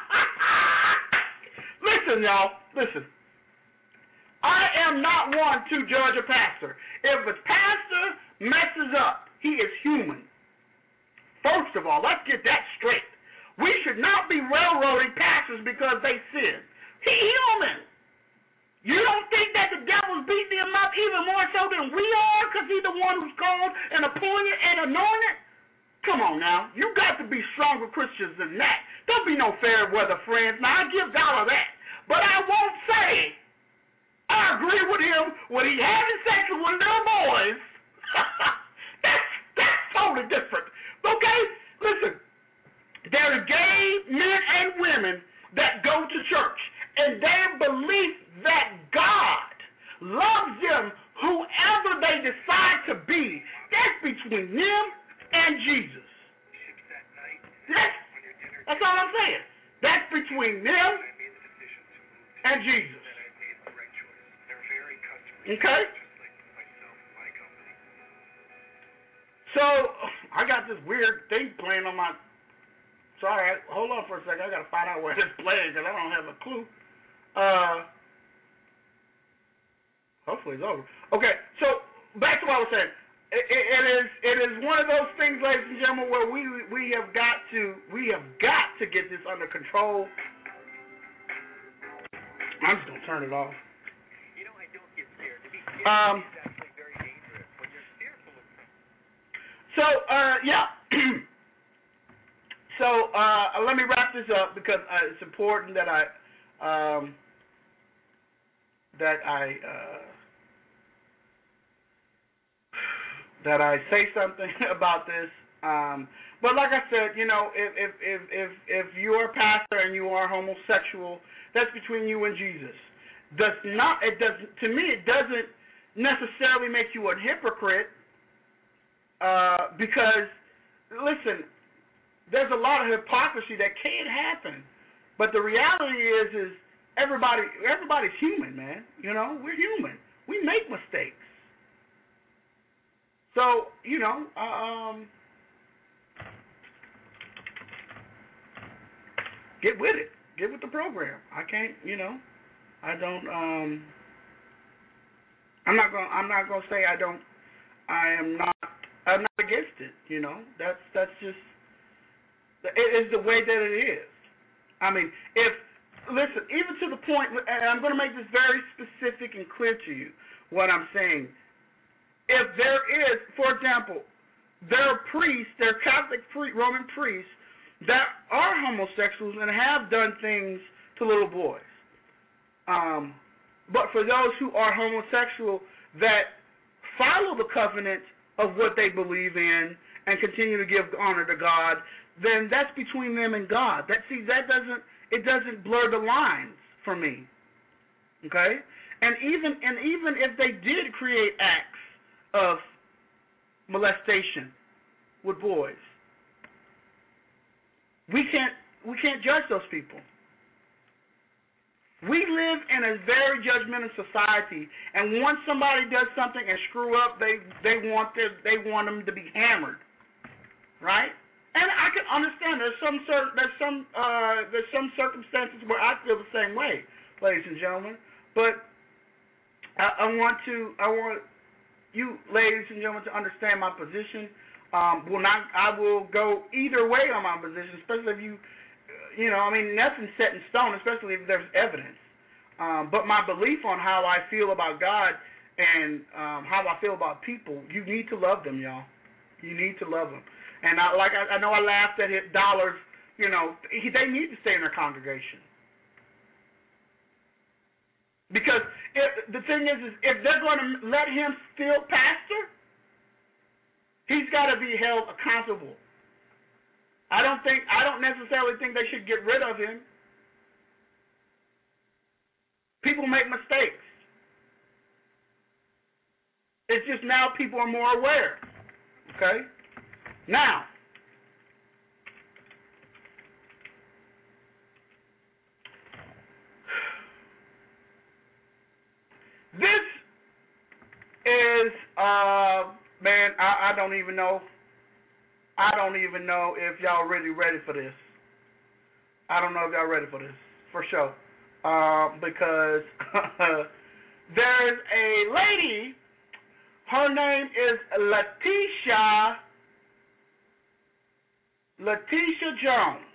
Speaker 1: Listen, y'all, listen. I am not one to judge a pastor. If a pastor messes up, he is human. First of all, let's get that straight. We should not be railroading pastors because they sin. He human. You don't think that the devil's beating him up even more so than we are because he's the one who's called and appointed and anointed? Come on now. You got to be stronger Christians than that. Don't be no fair weather friends. Now, I give Dollar that. But I won't say I agree with him when he having sex with little boys. that's, that's totally different. Okay? Listen. There are gay men and women that go to church, and their belief that God loves them, whoever they decide to be, that's between them and Jesus. That's, that's all I'm saying. That's between them and Jesus. Okay? So, I got this weird thing playing on my... Sorry, hold on for a second. I got to find out where it's playing because I don't have a clue. Uh, hopefully it's over. Okay, so back to what I was saying. It, it, it is it is one of those things, ladies and gentlemen, where we we have got to we have got to get this under control. I'm just gonna turn it off.
Speaker 4: You know, I don't get scared. To be scared
Speaker 1: Um.
Speaker 4: is actually very dangerous. When you're fearful of something.
Speaker 1: So uh, yeah. So uh, let me wrap this up because uh, it's important that I um, that I uh, that I say something about this. Um, but like I said, you know, if if if if if you're a pastor and you are homosexual, that's between you and Jesus. Does not it does to me it doesn't necessarily make you a hypocrite uh, because listen. There's a lot of hypocrisy that can happen, but the reality is, is everybody, everybody's human, man. You know, we're human. We make mistakes. So, you know, um, get with it. Get with the program. I can't, you know, I don't. Um, I'm not gonna. I'm not gonna say I don't. I am not. I'm not against it. You know, that's that's just. It is the way that it is. I mean, if, listen, even to the point, and I'm going to make this very specific and clear to you, what I'm saying. If there is, for example, there are priests, there are Catholic Roman priests that are homosexuals and have done things to little boys. Um, but for those who are homosexual that follow the covenant of what they believe in and continue to give honor to God, then that's between them and God. That see, that doesn't it doesn't blur the lines for me. Okay? And even and even if they did create acts of molestation with boys, we can't we can't judge those people. We live in a very judgmental society, and once somebody does something and screw up, they they want to, they want them to be hammered, right? And I can understand there's some there's some uh, there's some circumstances where I feel the same way, ladies and gentlemen. But I, I want to I want you, ladies and gentlemen, to understand my position. Um, will not I will go either way on my position, especially if you you know I mean nothing's set in stone, especially if there's evidence. Um, but my belief on how I feel about God and um, how I feel about people, you need to love them, y'all. You need to love them. And I, like I, I know I laughed at his Dollars, you know, he, they need to stay in their congregation. Because if, the thing is, is, if they're going to let him still pastor, he's got to be held accountable. I don't think, I don't necessarily think they should get rid of him. People make mistakes. It's just now people are more aware. Okay? Now, this is, uh, man, I, I don't even know. I don't even know if y'all really ready for this. I don't know if y'all ready for this, for sure. Uh, because there's a lady, her name is Letitia, Letitia Jones.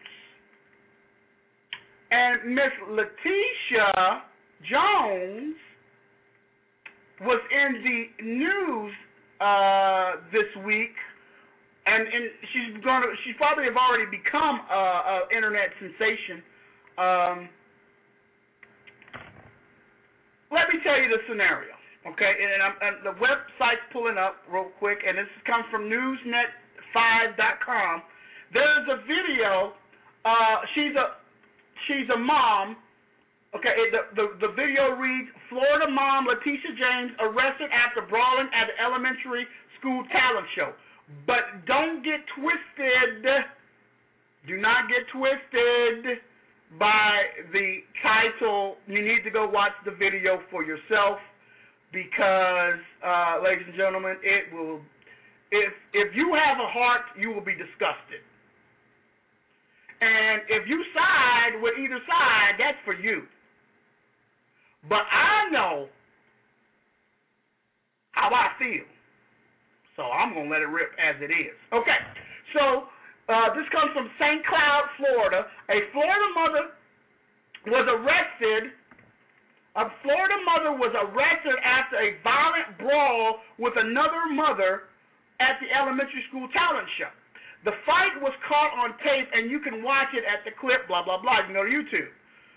Speaker 1: And Miss Letitia Jones was in the news uh, this week, and, and she's going to, she probably have already become an internet sensation. Um, let me tell you the scenario, okay? And, I'm, and the website's pulling up real quick, and this comes from newsnet five dot com. There's a video. Uh, she's a she's a mom. Okay, the, the the video reads, Florida mom Letitia James arrested after brawling at the elementary school talent show. But don't get twisted. Do not get twisted by the title. You need to go watch the video for yourself because, uh, ladies and gentlemen, it will. If if you have a heart, you will be disgusted. And if you side with either side, that's for you. But I know how I feel, so I'm going to let it rip as it is. Okay, so uh, this comes from Saint Cloud, Florida. A Florida mother was arrested. A Florida mother was arrested after a violent brawl with another mother at the elementary school talent show. The fight was caught on tape, and you can watch it at the clip, blah, blah, blah. You can go to YouTube.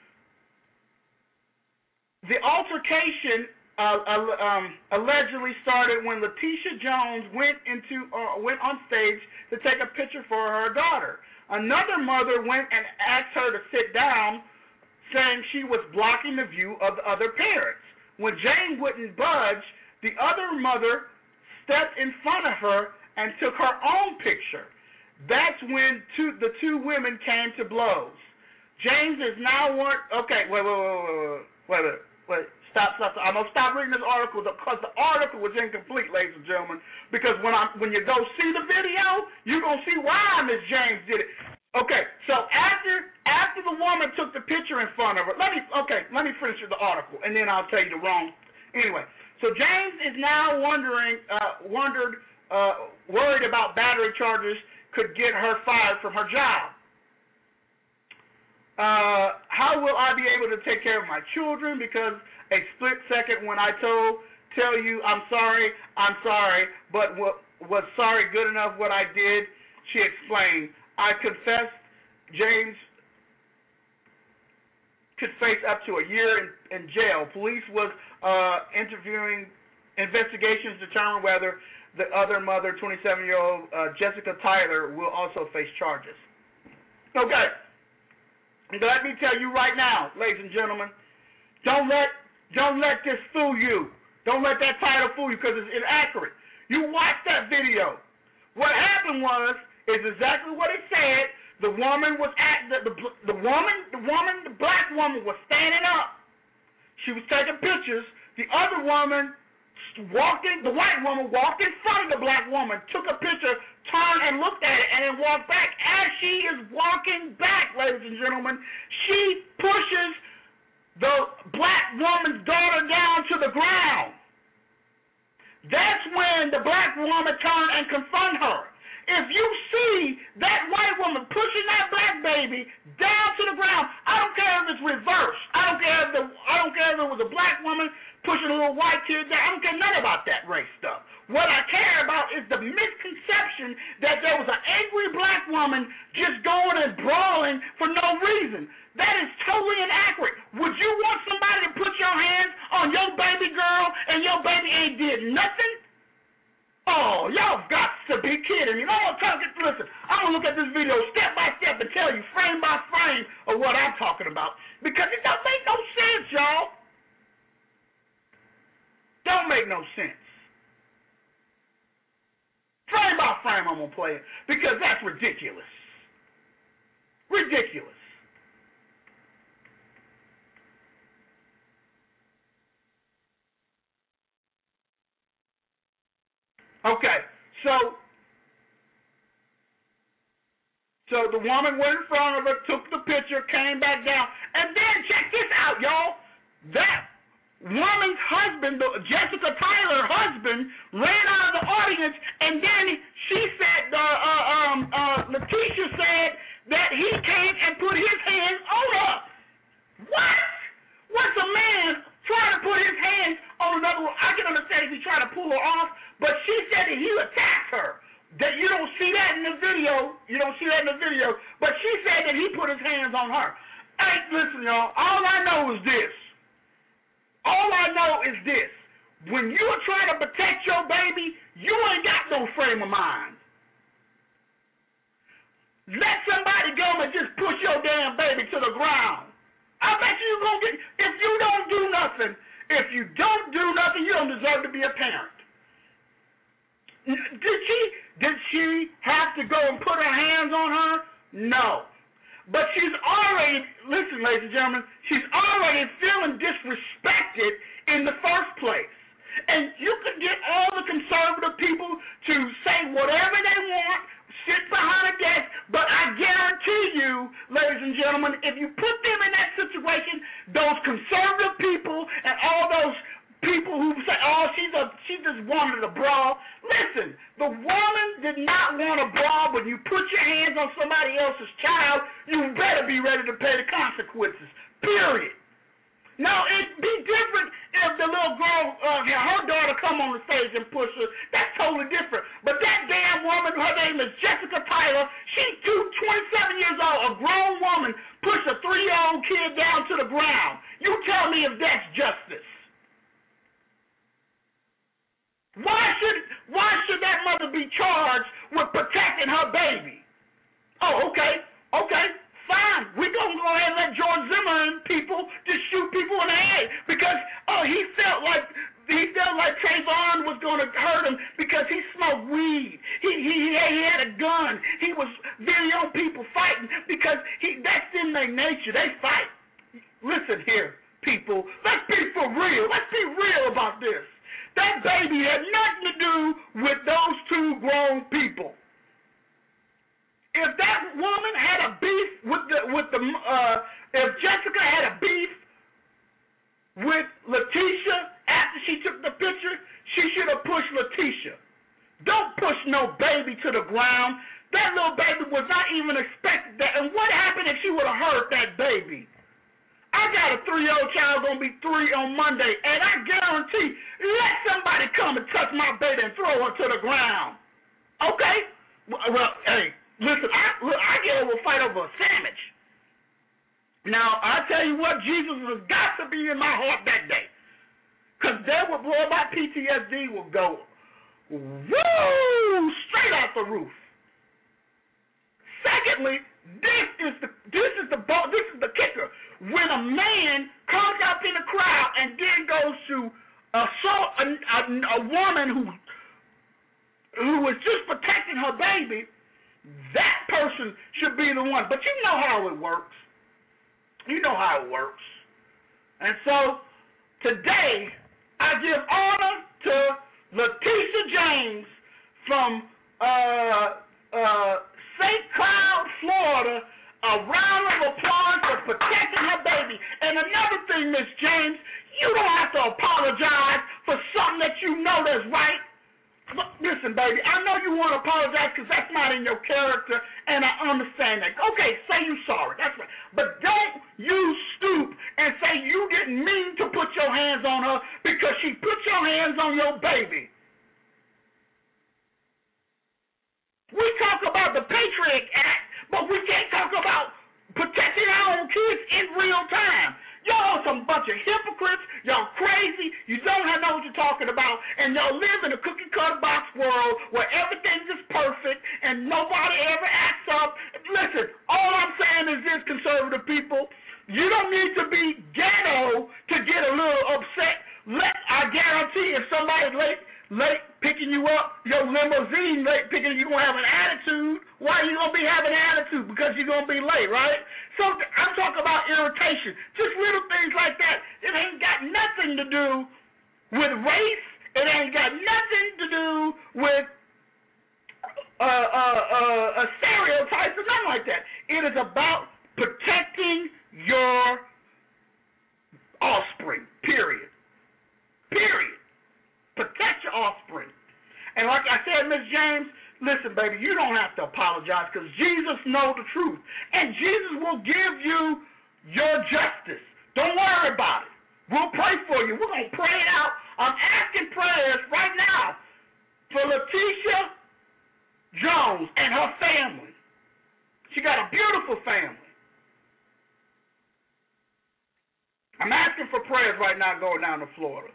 Speaker 1: The altercation uh, uh, um, allegedly started when Letitia Jones went into uh, went on stage to take a picture for her daughter. Another mother went and asked her to sit down, saying she was blocking the view of the other parents. When Jane wouldn't budge, the other mother stepped in front of her and took her own picture. That's when two, the two women came to blows. James is now one. Okay, wait, wait, wait, wait, wait, wait. Wait, stop, stop, stop. I'm going to stop reading this article because the article was incomplete, ladies and gentlemen, because when I when you go see the video, you're going to see why Miss James did it. Okay, so after after the woman took the picture in front of her, let me, okay, let me finish the article, and then I'll tell you the wrong. Anyway, so James is now wondering, uh, wondered, uh, worried about battery charges could get her fired from her job. Uh, how will I be able to take care of my children? Because a split second when I told, tell you I'm sorry, I'm sorry, but w- was sorry good enough what I did? She explained. I confessed James could face up to a year in, in jail. Police was uh, interviewing investigations to determine whether the other mother, twenty-seven-year-old uh, Jessica Tyler, will also face charges. Okay. Let me tell you right now, ladies and gentlemen, don't let don't let this fool you. Don't let that title fool you because it's inaccurate. You watch that video. What happened was is exactly what it said. The woman was at the the, the woman the woman the black woman was standing up. She was taking pictures. The other woman walked in, the white woman walked in front of the black woman, took a picture, turned and looked at it, and then walked back. As she is walking back, ladies and gentlemen, she pushes the black woman's daughter down to the ground. That's when the black woman turned and confronted her. If you see that white woman pushing that black baby down to the ground, I don't care if it's reversed. I don't care if the I don't care if it was a black woman pushing a little white kid down. I don't care nothing about that race stuff. What I care about is the misconception that there was an angry black woman just going and brawling for no reason. That is totally inaccurate. Would you want somebody to put your hands did nothing? Oh, y'all got to be kidding me. I'm gonna talk it. Listen, I'm gonna look at this video step by step and tell you frame by frame of what I'm talking about because it don't make no sense, y'all. Don't make no sense. Frame by frame, I'm gonna play it because that's ridiculous. Ridiculous. Okay, so so the woman went in front of her, took the picture, came back down, and then check this out, y'all. That woman's husband, the Jessica Tyler husband, ran out of the audience, and then she said, uh, uh, um, uh, Letitia said that he came and put his hands on her. What? What's a man trying to put his hands on another one? I can understand if he tried to pull her off, but she said that he attacked her. That you don't see that in the video. You don't see that in the video. But she said that he put his hands on her. Hey, listen, y'all. All I know is this. All I know is this. When you're trying to protect your baby, you ain't got no frame of mind. Let somebody go and just push your damn baby to the ground. I bet you you're going to get, if you don't do nothing, if you don't do nothing, you don't deserve to be a parent. Did she, did she have to go and put her hands on her? No. But she's already, listen, ladies and gentlemen, she's already feeling disrespected in the first place. And you can get all the conservative people to say whatever they want, sit behind a desk, but I guarantee you, ladies and gentlemen, if you put them in that situation, those conservative people and all those people who say, oh, she's a, she just wanted a brawl. Listen, the woman did not want a brawl. When you put your hands on somebody else's child, you better be ready to pay the consequences, period. Now, it'd be different if the little girl, uh, her daughter come on the stage and push her. That's totally different. But that damn woman, her name is Jessica Tyler, she's two, twenty-seven years old, a grown woman, pushed a three-year-old kid down to the ground. You tell me if that's justice. Why should why should that mother be charged with protecting her baby? Oh, okay, okay, fine. We're going to go ahead and let George Zimmerman people just shoot people in the head because, oh, he felt like he felt like Trayvon was going to hurt him because he smoked weed. He, he, he had a gun. He was videoing people fighting because he that's in their nature. They fight. Listen here, people. Let's be for real. Let's be real about this. That baby had nothing to do with those two grown people. If that woman had a beef with the with the uh, if Jessica had a beef with Letitia after she took the picture, she should have pushed Letitia. Don't push no baby to the ground. That little baby was not even expected that. And what happened if she would have hurt that baby? I got a three-year-old child going to be three on Monday, and I guarantee, let somebody come and touch my baby and throw her to the ground. Okay? Well, hey, listen, I, look, I get over a fight over a sandwich. Now, I tell you what, Jesus has got to be in my heart that day. Because there will blow my P T S D will go, woo, straight out the roof. Secondly, this is the this is the this is the kicker. When a man comes up in a crowd and then goes to assault a, a, a woman who who is just protecting her baby, that person should be the one. But you know how it works. You know how it works. And so today I give honor to Letitia James from uh, uh, Saint Cloud, Florida. A round of applause for protecting her baby. And another thing, Miss James, you don't have to apologize for something that you know that's right. Look, listen, baby, I know you want to apologize because that's not in your character, and I understand that. Okay, say you're sorry. That's right. But don't you stoop and say you didn't mean to put your hands on her because she put your hands on your baby. We talk about the Patriot Act, but we can't talk about protecting our own kids in real time. Y'all are some bunch of hypocrites. Y'all crazy. You don't know what you're talking about. And and y'all live in a cookie-cutter box world where everything's just perfect and nobody ever acts up. Listen, all I'm saying is this, conservative people, you don't need to be ghetto to get a little upset. Let I guarantee if somebody's late late picking you up, your limousine late picking you, you're going to have an attitude. Why are you going to be having an attitude? Because you're going to be late, right? So I'm talking about irritation. Just little things like that. It ain't got nothing to do with race. It ain't got nothing to do with uh, uh, uh, uh, stereotypes or nothing like that. It is about protecting your offspring, period. Period. Protect your offspring. And like I said, Miss James, listen, baby, you don't have to apologize because Jesus knows the truth. And Jesus will give you your justice. Don't worry about it. We'll pray for you. We're going to pray it out. I'm asking prayers right now for Letitia Jones and her family. She got a beautiful family. I'm asking for prayers right now going down to Florida.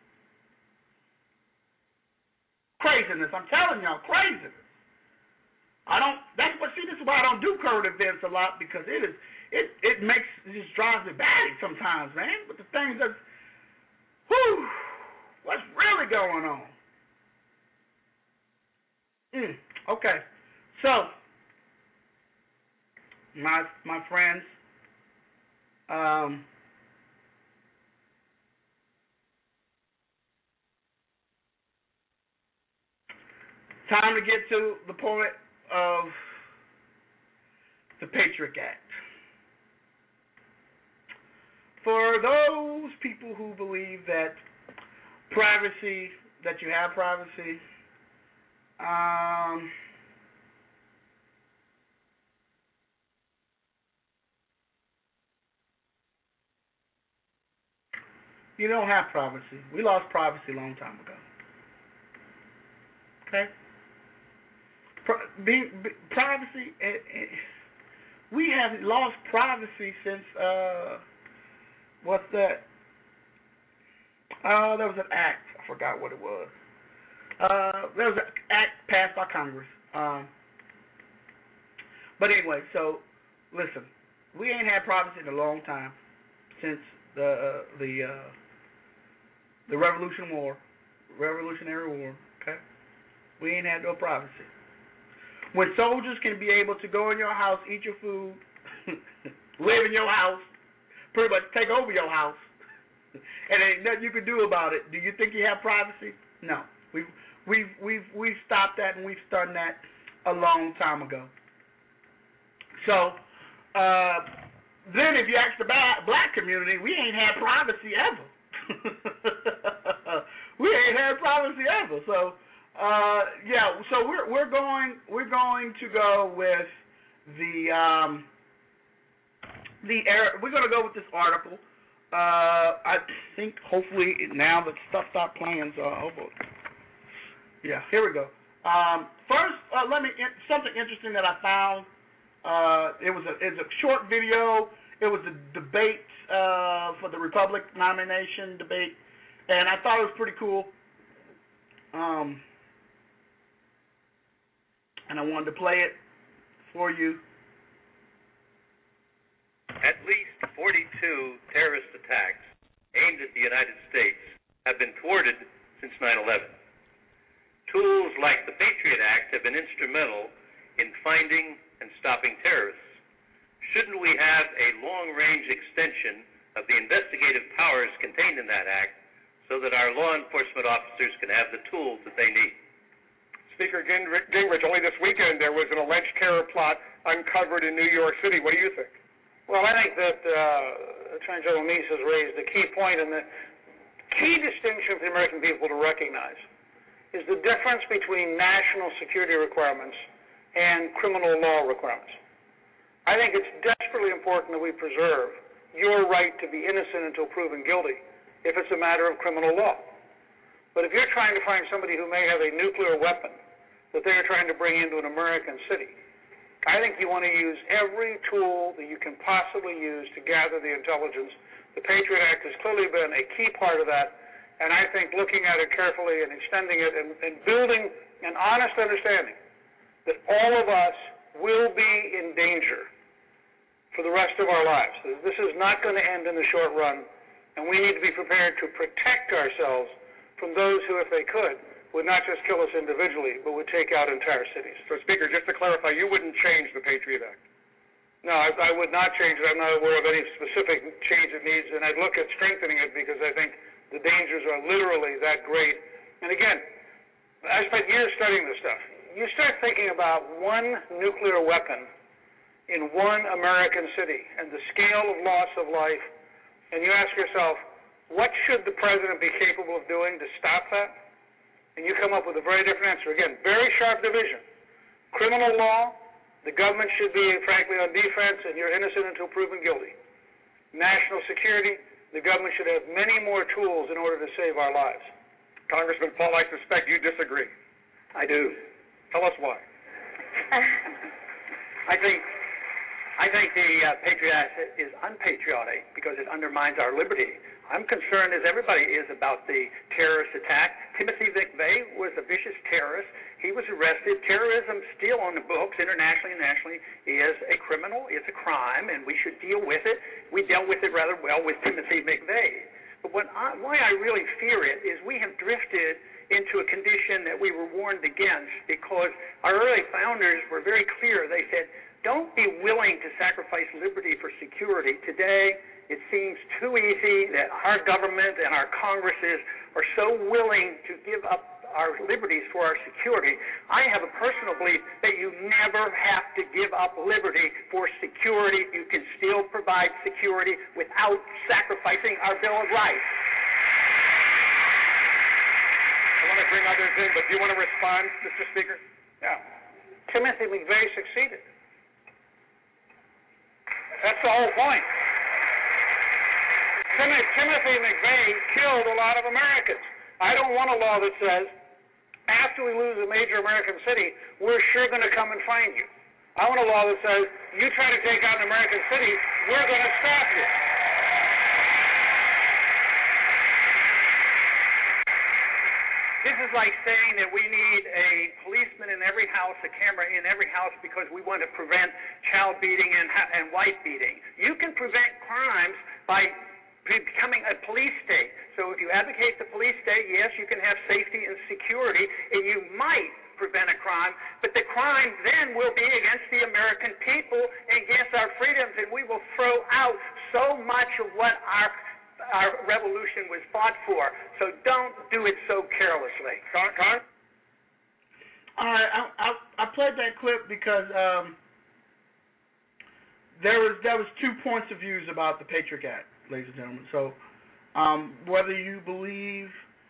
Speaker 1: Craziness. I'm telling y'all, craziness. I don't, that's what, see, this is why I don't do current events a lot because it is, it, it makes, it just drives me batty sometimes, man. But the things that's, whew, what's really going on? Mm, okay. So, my, my friends, um, time to get to the point of the Patriot Act. For those people who believe that privacy, that you have privacy, um, you don't have privacy. We lost privacy a long time ago. Okay? Being, be, privacy, it, it, we have lost privacy since, uh, what's that? Uh, there was an act, I forgot what it was. Uh, there was an act passed by Congress. Um, but anyway, so, listen, we ain't had privacy in a long time since the, uh, the, uh, the Revolution War, Revolutionary War, okay? We ain't had no privacy. When soldiers can be able to go in your house, eat your food, live in your house, pretty much take over your house, and ain't nothing you can do about it, do you think you have privacy? No. We've we've we've we've stopped that and we've done that a long time ago. So uh, then, if you ask the black community, we ain't had privacy ever. we ain't had privacy ever. So. Uh, yeah, so we're we're going we're going to go with the um, the air, we're going to go with this article. Uh, I think hopefully now that stuff stopped playing. So oh boy. Yeah, here we go. Um, first, uh, let me something interesting that I found. Uh, it was a it's a short video. It was a debate uh, for the Republican nomination debate, and I thought it was pretty cool. Um. And I wanted to play it for you.
Speaker 4: At least forty-two terrorist attacks aimed at the United States have been thwarted since nine eleven. Tools like the Patriot Act have been instrumental in finding and stopping terrorists. Shouldn't we have a long-range extension of the investigative powers contained in that act so that our law enforcement officers can have the tools that they need?
Speaker 5: Speaker Gingrich, only this weekend there was an alleged terror plot uncovered in New York City. What do you think?
Speaker 6: Well, I think that uh, Attorney General Meese has raised a key point, and the key distinction for the American people to recognize is the difference between national security requirements and criminal law requirements. I think it's desperately important that we preserve your right to be innocent until proven guilty if it's a matter of criminal law. But if you're trying to find somebody who may have a nuclear weapon that they're trying to bring into an American city, I think you want to use every tool that you can possibly use to gather the intelligence. The Patriot Act has clearly been a key part of that, And I think looking at it carefully and extending it and, and building an honest understanding that all of us will be in danger for the rest of our lives. This is not going to end in the short run, and we need to be prepared to protect ourselves from those who, if they could, would not just kill us individually, but would take out entire cities.
Speaker 5: So, Speaker, just to clarify, you wouldn't change the Patriot Act?
Speaker 6: No, I, I would not change it. I'm not aware of any specific change it needs, and I'd look at strengthening it because I think the dangers are literally that great. And again, I spent years studying this stuff. You start thinking about one nuclear weapon in one American city and the scale of loss of life, and you ask yourself, what should the president be capable of doing to stop that? And you come up with a very different answer. Again, very sharp division. Criminal law, the government should be, frankly, on defense, and you're innocent until proven guilty. National security, the government should have many more tools in order to save our lives.
Speaker 5: Congressman Paul, I suspect you disagree.
Speaker 7: I do.
Speaker 5: Tell us why.
Speaker 7: I think I think the uh, Patriot Act is unpatriotic because it undermines our liberty. I'm concerned, as everybody is, about the terrorist attack. Timothy McVeigh was a vicious terrorist. He was arrested. Terrorism still on the books internationally and nationally is a criminal, it's a crime, and we should deal with it. We dealt with it rather well with Timothy McVeigh. But what I, why I really fear it is we have drifted into a condition that we were warned against because our early founders were very clear. They said, don't be willing to sacrifice liberty for security. Today, it seems too easy that our government and our Congresses are so willing to give up our liberties for our security. I have a personal belief that you never have to give up liberty for security. You can still provide security without sacrificing our Bill of Rights.
Speaker 5: I want to bring others in, but do you want to respond, Mister Speaker?
Speaker 6: Yeah. Timothy McVeigh succeeded. That's the whole point. Tim- Timothy McVeigh killed a lot of Americans. I don't want a law that says, after we lose a major American city, we're sure going to come and find you. I want a law that says, you try to take out an American city, we're going to stop you.
Speaker 7: This is like saying that we need a policeman in every house, a camera in every house, because we want to prevent child beating and, and wife beating. You can prevent crimes by becoming a police state. So if you advocate the police state, yes, you can have safety and security, and you might prevent a crime, but the crime then will be against the American people and against our freedoms, and we will throw out so much of what our our revolution was fought for. So don't do it so carelessly.
Speaker 5: Con? Con?
Speaker 1: All right, I, I, I played that clip because um, there was there was two points of views about the Patriot Act, ladies and gentlemen. So um, whether you believe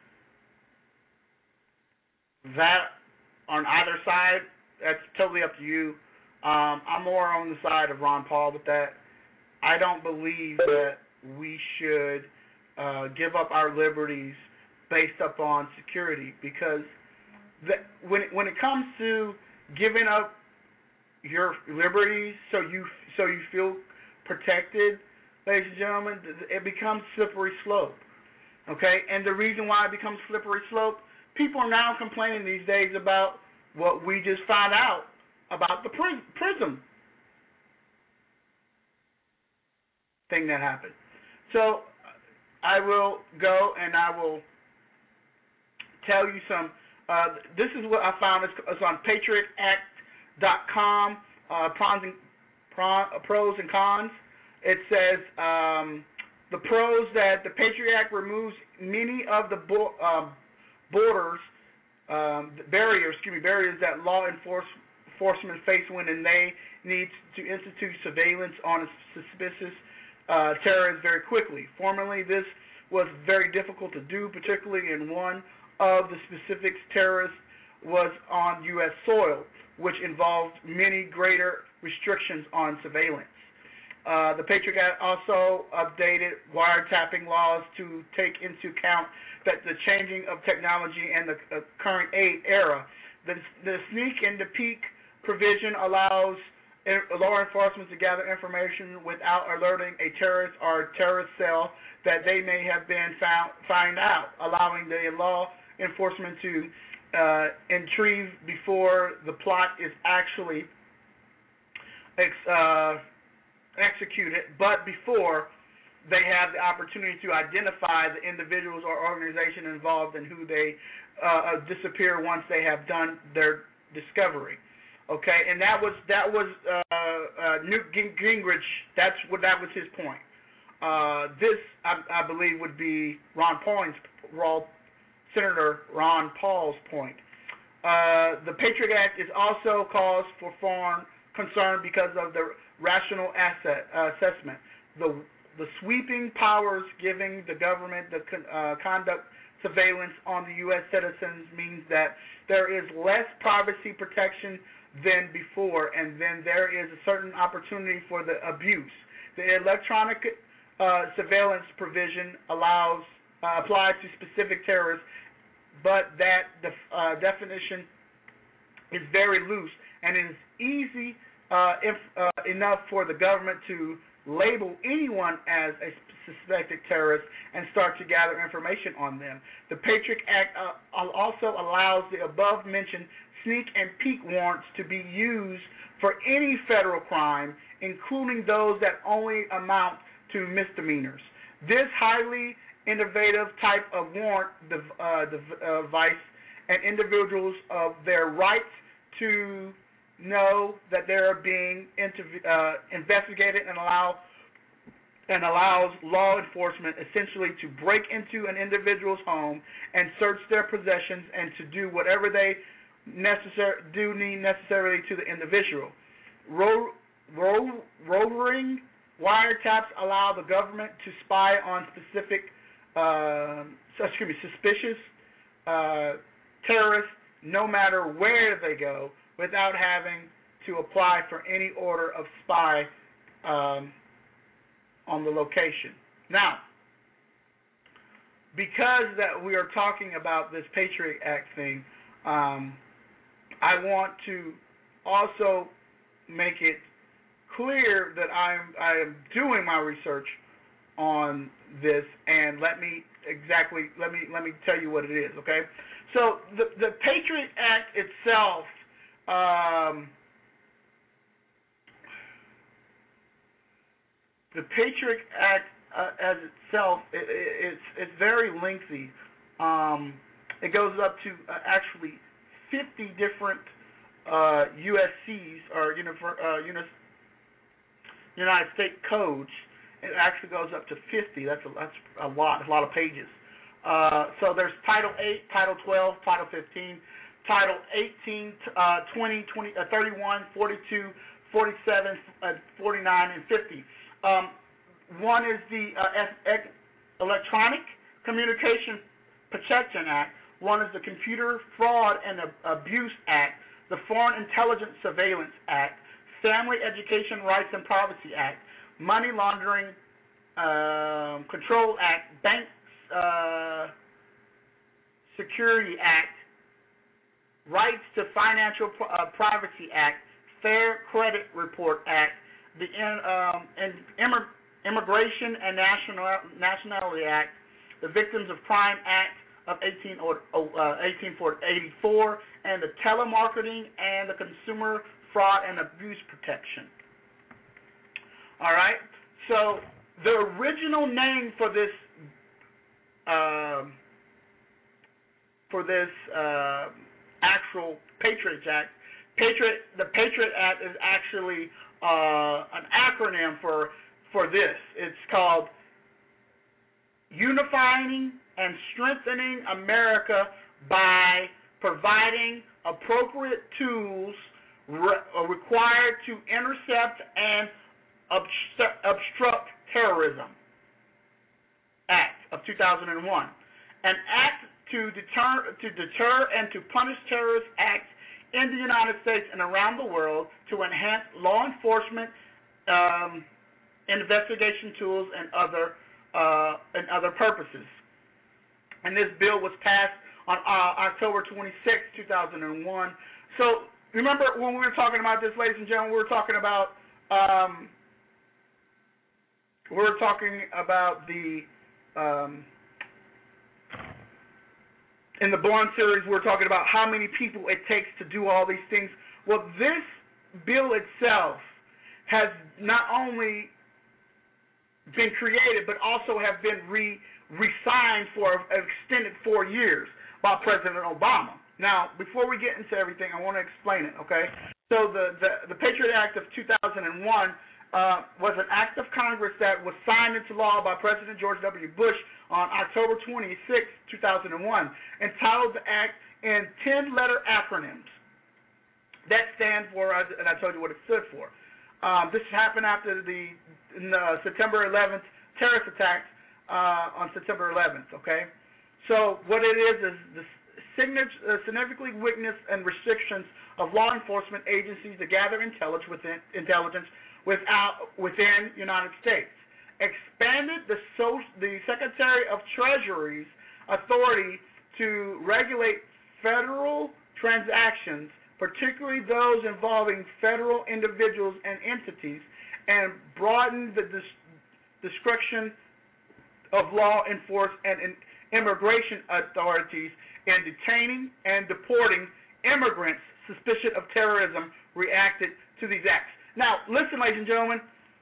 Speaker 1: that on either side, that's totally up to you. Um, I'm more on the side of Ron Paul with that. I don't believe that we should uh, give up our liberties based upon security, because the, when when it comes to giving up your liberties so you so you feel protected, ladies and gentlemen, it becomes slippery slope. Okay, and the reason why it becomes slippery slope, people are now complaining these days about what we just found out about the PRISM thing that happened. So I will go and I will tell you some. Uh, this is what I found. It's, it's on patriot act dot com, uh, pros, and, pros and cons. It says um, the pros that the Patriot Act removes many of the bo- uh, borders, um, barriers, excuse me, barriers that law enforce, enforcement face when and they need to institute surveillance on a suspicious Uh, terrorists very quickly. Formerly, this was very difficult to do, particularly in one of the specific terrorists was on U S soil, which involved many greater restrictions on surveillance. Uh, the Patriot Act also updated wiretapping laws to take into account that the changing of technology and the uh, current aid era. The, the sneak and the peek provision allows law enforcement to gather information without alerting a terrorist or terrorist cell that they may have been found find out, allowing the law enforcement to uh, retrieve before the plot is actually ex, uh, executed, but before they have the opportunity to identify the individuals or organization involved and who they uh, disappear once they have done their discovery. Okay, and that was that was uh, uh, Newt Gingrich. That's what that was his point. Uh, this, I, I believe, would be Ron Paul's, Senator Ron Paul's point. Uh, the Patriot Act is also cause for foreign concern because of the rational asset uh, assessment. The the sweeping powers giving the government the con, uh, conduct surveillance on the U S citizens means that there is less privacy protection than before, and then there is a certain opportunity for the abuse. The electronic uh, surveillance provision allows uh, applies to specific terrorists, but that def, uh, definition is very loose, and it is easy uh, if, uh, enough for the government to label anyone as a suspected terrorist and start to gather information on them. The Patriot Act uh, also allows the above-mentioned sneak and peek warrants to be used for any federal crime, including those that only amount to misdemeanors. This highly innovative type of warrant uh, device and individuals of their rights to know that they are being interv- uh, investigated and allow and allows law enforcement essentially to break into an individual's home and search their possessions and to do whatever they necessary do need necessarily to the individual. Ro- ro- roving wiretaps allow the government to spy on specific, uh, excuse me, suspicious uh, terrorists, no matter where they go, without having to apply for any order of spy um, on the location. Now, because that we are talking about this Patriot Act thing, um, I want to also make it clear that I am I am doing my research on this, and let me exactly let me let me tell you what it is. Okay, so the the Patriot Act itself. Um, the Patriot Act uh, as itself, it, it, it's it's very lengthy. Um, it goes up to uh, actually fifty different uh, U S Cs or univer- uh, Uni- United States codes. It actually goes up to fifty. That's a, that's a lot, a lot of pages. Uh, so there's Title eight, Title twelve, Title fifteen, Title eighteen, uh, twenty, twenty, uh, thirty-one, forty-two, forty-seven, uh, forty-nine, and fifty. Um, one is the uh, Electronic Communication Protection Act. One is the Computer Fraud and Abuse Act, the Foreign Intelligence Surveillance Act, Family Education Rights and Privacy Act, Money Laundering uh, Control Act, Bank uh, Security Act, Rights to Financial uh, Privacy Act, Fair Credit Report Act, the um, Immig- Immigration and National Nationality Act, the Victims of Crime Act of eighteen eighty-four, and the Telemarketing and the Consumer Fraud and Abuse Protection. All right. So the original name for this uh, for this uh, actual Patriot Act, Patriot the Patriot Act is actually uh, an acronym for for this. It's called Unifying and Strengthening America by Providing Appropriate Tools re- Required to Intercept and obstru- Obstruct Terrorism Act of two thousand one. An act to deter, to deter and to punish terrorist acts in the United States and around the world, to enhance law enforcement, um, investigation tools, and other uh, and other purposes. And this bill was passed on uh, October twenty-sixth, two thousand one. So remember when we were talking about this, ladies and gentlemen, we were talking about um, we were talking about the um, in the Blonde series, we were talking about how many people it takes to do all these things. Well, this bill itself has not only been created, but also have been re re-signed for an extended four years by President Obama. Now, before we get into everything, I want to explain it, okay? So the, the, the Patriot Act of two thousand one uh, was an act of Congress that was signed into law by President George W. Bush on October twenty-sixth, two thousand one, entitled the act in ten-letter acronyms that stand for, and I told you what it stood for. Um, this happened after the, the September eleventh terrorist attacks uh, on September eleventh, okay? So what it is is the uh, significantly weakness and restrictions of law enforcement agencies to gather intelligence within, intelligence without, within United States. Expanded the, so, the Secretary of Treasury's authority to regulate federal transactions, particularly those involving federal individuals and entities, and broadened the dis- discretion of law enforcement and immigration authorities in detaining and deporting immigrants suspicious of terrorism reacted to these acts. Now, listen, ladies and gentlemen,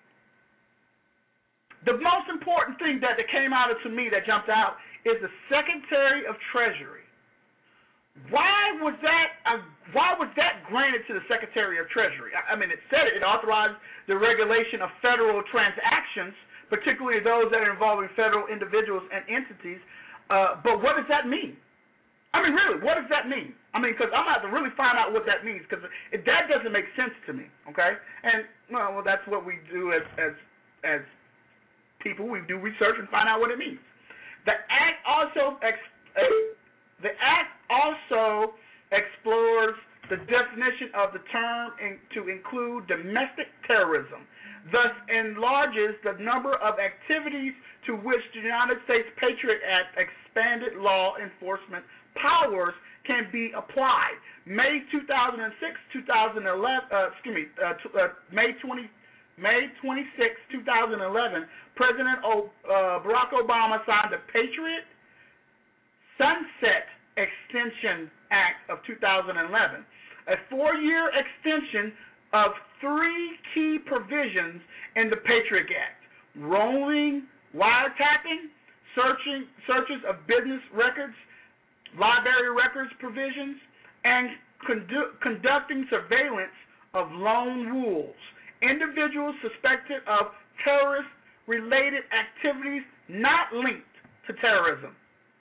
Speaker 1: the most important thing that came out to me that jumped out is the Secretary of Treasury. Why was that? Uh, why was that granted to the Secretary of Treasury? I, I mean, it said it, it authorized the regulation of federal transactions, particularly those that are involving federal individuals and entities. Uh, but what does that mean? I mean, really, what does that mean? I mean, because I'm going to have to really find out what that means, because that doesn't make sense to me. Okay, and well, well, that's what we do as as as people. We do research and find out what it means. The act also ex- uh, the act also explores the definition of the term in, to include domestic terrorism, thus enlarges the number of activities to which the United States Patriot Act expanded law enforcement powers can be applied. May two thousand six, two thousand eleven, uh, excuse me, uh, t- uh, May twentieth, May twenty-sixth, two thousand eleven, President o- uh, Barack Obama signed the Patriot Sunset Extension Act of two thousand eleven, a four-year extension of three key provisions in the Patriot Act: roaming, wiretapping, searching, searches of business records, library records provisions, and condu- conducting surveillance of lone wolves, individuals suspected of terrorist-related activities not linked to terrorism.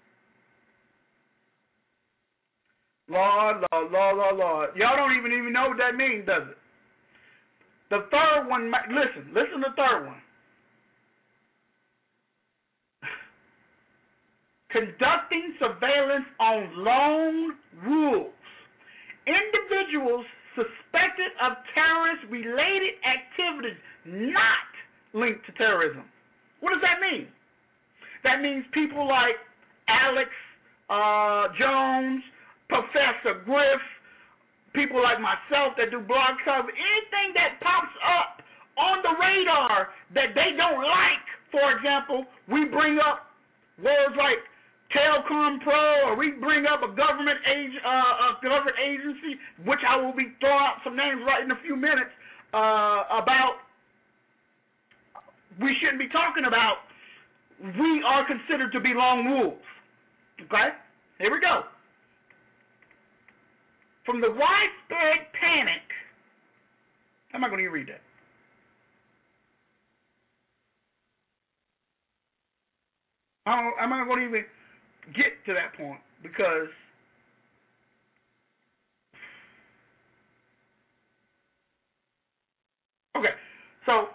Speaker 1: Lord, Lord, Lord, Lord, Lord. Y'all don't even even know what that means, does it? The third one, listen, listen to the third one. Conducting surveillance on lone wolves, individuals suspected of terrorist-related activities not linked to terrorism. What does that mean? That means people like Alex uh, Jones, Professor Griff, people like myself that do blog cover, anything that pops up on the radar that they don't like. For example, we bring up words like Telcom Pro, or we bring up a government age, uh, a government agency, which I will be throwing out some names right in a few minutes, uh, about we shouldn't be talking about, we are considered to be lone wolves. Okay? Here we go. From the widespread panic, how am I going to read that? I'm not going to even get to that point because okay, so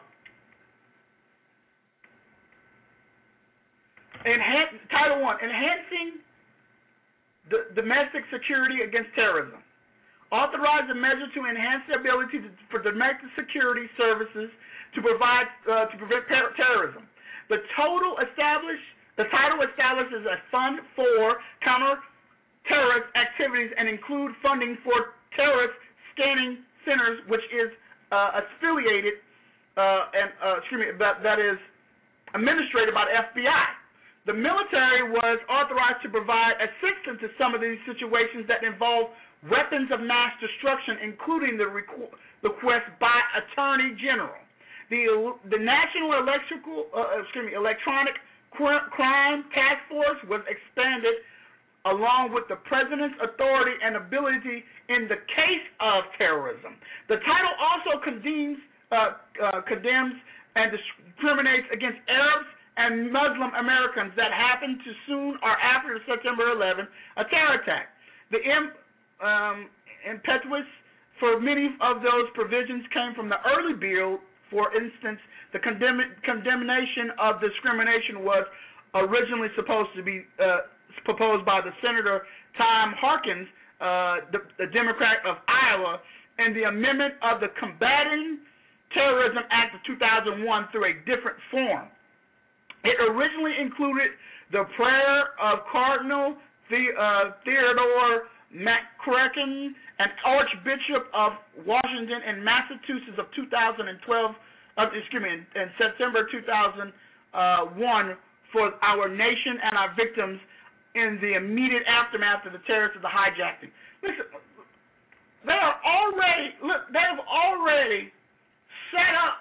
Speaker 1: enhance, Title One, enhancing the domestic security against terrorism. Authorize a measure to enhance the ability to, for domestic security services to provide uh, to prevent ter- terrorism. The total established The title establishes a fund for counter-terrorist activities and include funding for terrorist Scanning Centers, which is uh, affiliated uh, and uh, excuse me, that, that is administrated by the F B I. The military was authorized to provide assistance to some of these situations that involve weapons of mass destruction, including the requ- request by Attorney General. The the National Electrical uh, excuse me Electronic Crime Task Force was expanded along with the President's authority and ability in the case of terrorism. The title also condemns uh, uh, condemns and discriminates against Arabs and Muslim Americans that happened to soon or after the September eleventh a terror attack. The imp, um, impetus for many of those provisions came from the early bill. For instance, the condemn- condemnation of discrimination was originally supposed to be uh, proposed by the Senator Tom Harkins, uh, the, the Democrat of Iowa, and the amendment of the Combating Terrorism Act of two thousand one through a different form. It originally included the prayer of Cardinal the, uh, Theodore McCracken, an Archbishop of Washington and Massachusetts of two thousand twelve, uh, excuse me, in, in September two thousand one for our nation and our victims in the immediate aftermath of the terrorists of the hijacking. Listen, they are already, look, they have already set up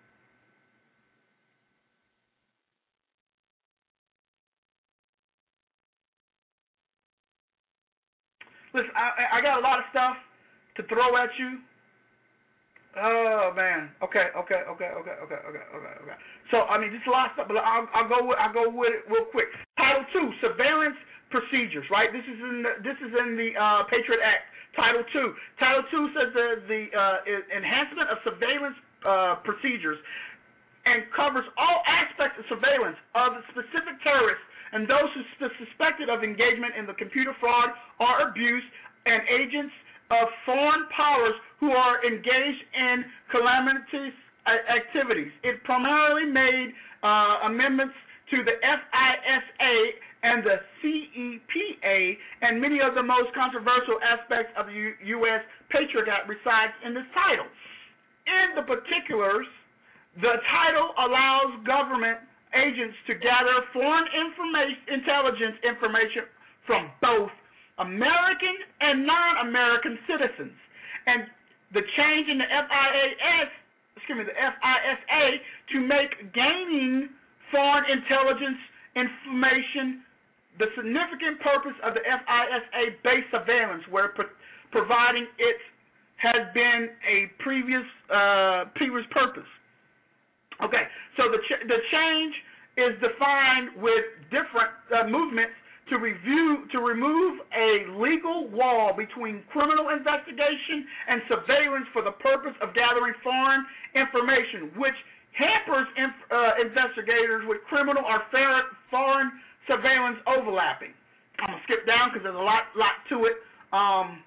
Speaker 1: Listen, I, I got a lot of stuff to throw at you. Oh man. Okay, okay, okay, okay, okay, okay, okay, okay. So I mean, just a lot of stuff, but I'll, I'll go with I'll go with it real quick. Title two, surveillance procedures. Right. This is in the, this is in the uh, Patriot Act. Title two. Title two says the the uh, enhancement of surveillance uh, procedures and covers all aspects of surveillance of specific terrorists and those who are suspected of engagement in the computer fraud or abuse, and agents of foreign powers who are engaged in calamitous activities. It primarily made uh, amendments to the F I S A and the C E P A, and many of the most controversial aspects of the U S Patriot Act resides in this title. In the particulars, the title allows government agents to gather foreign information, intelligence information from both American and non-American citizens. And the change in the F I A S, excuse me, the F I S A to make gaining foreign intelligence information the significant purpose of the F I S A-based surveillance, where pro- providing it has been a previous uh, previous purpose. Okay, so the ch- the change is defined with different uh, movements to review to remove a legal wall between criminal investigation and surveillance for the purpose of gathering foreign information, which hampers inf- uh, investigators with criminal or fair foreign surveillance overlapping. I'm gonna skip down because there's a lot lot to it. Um,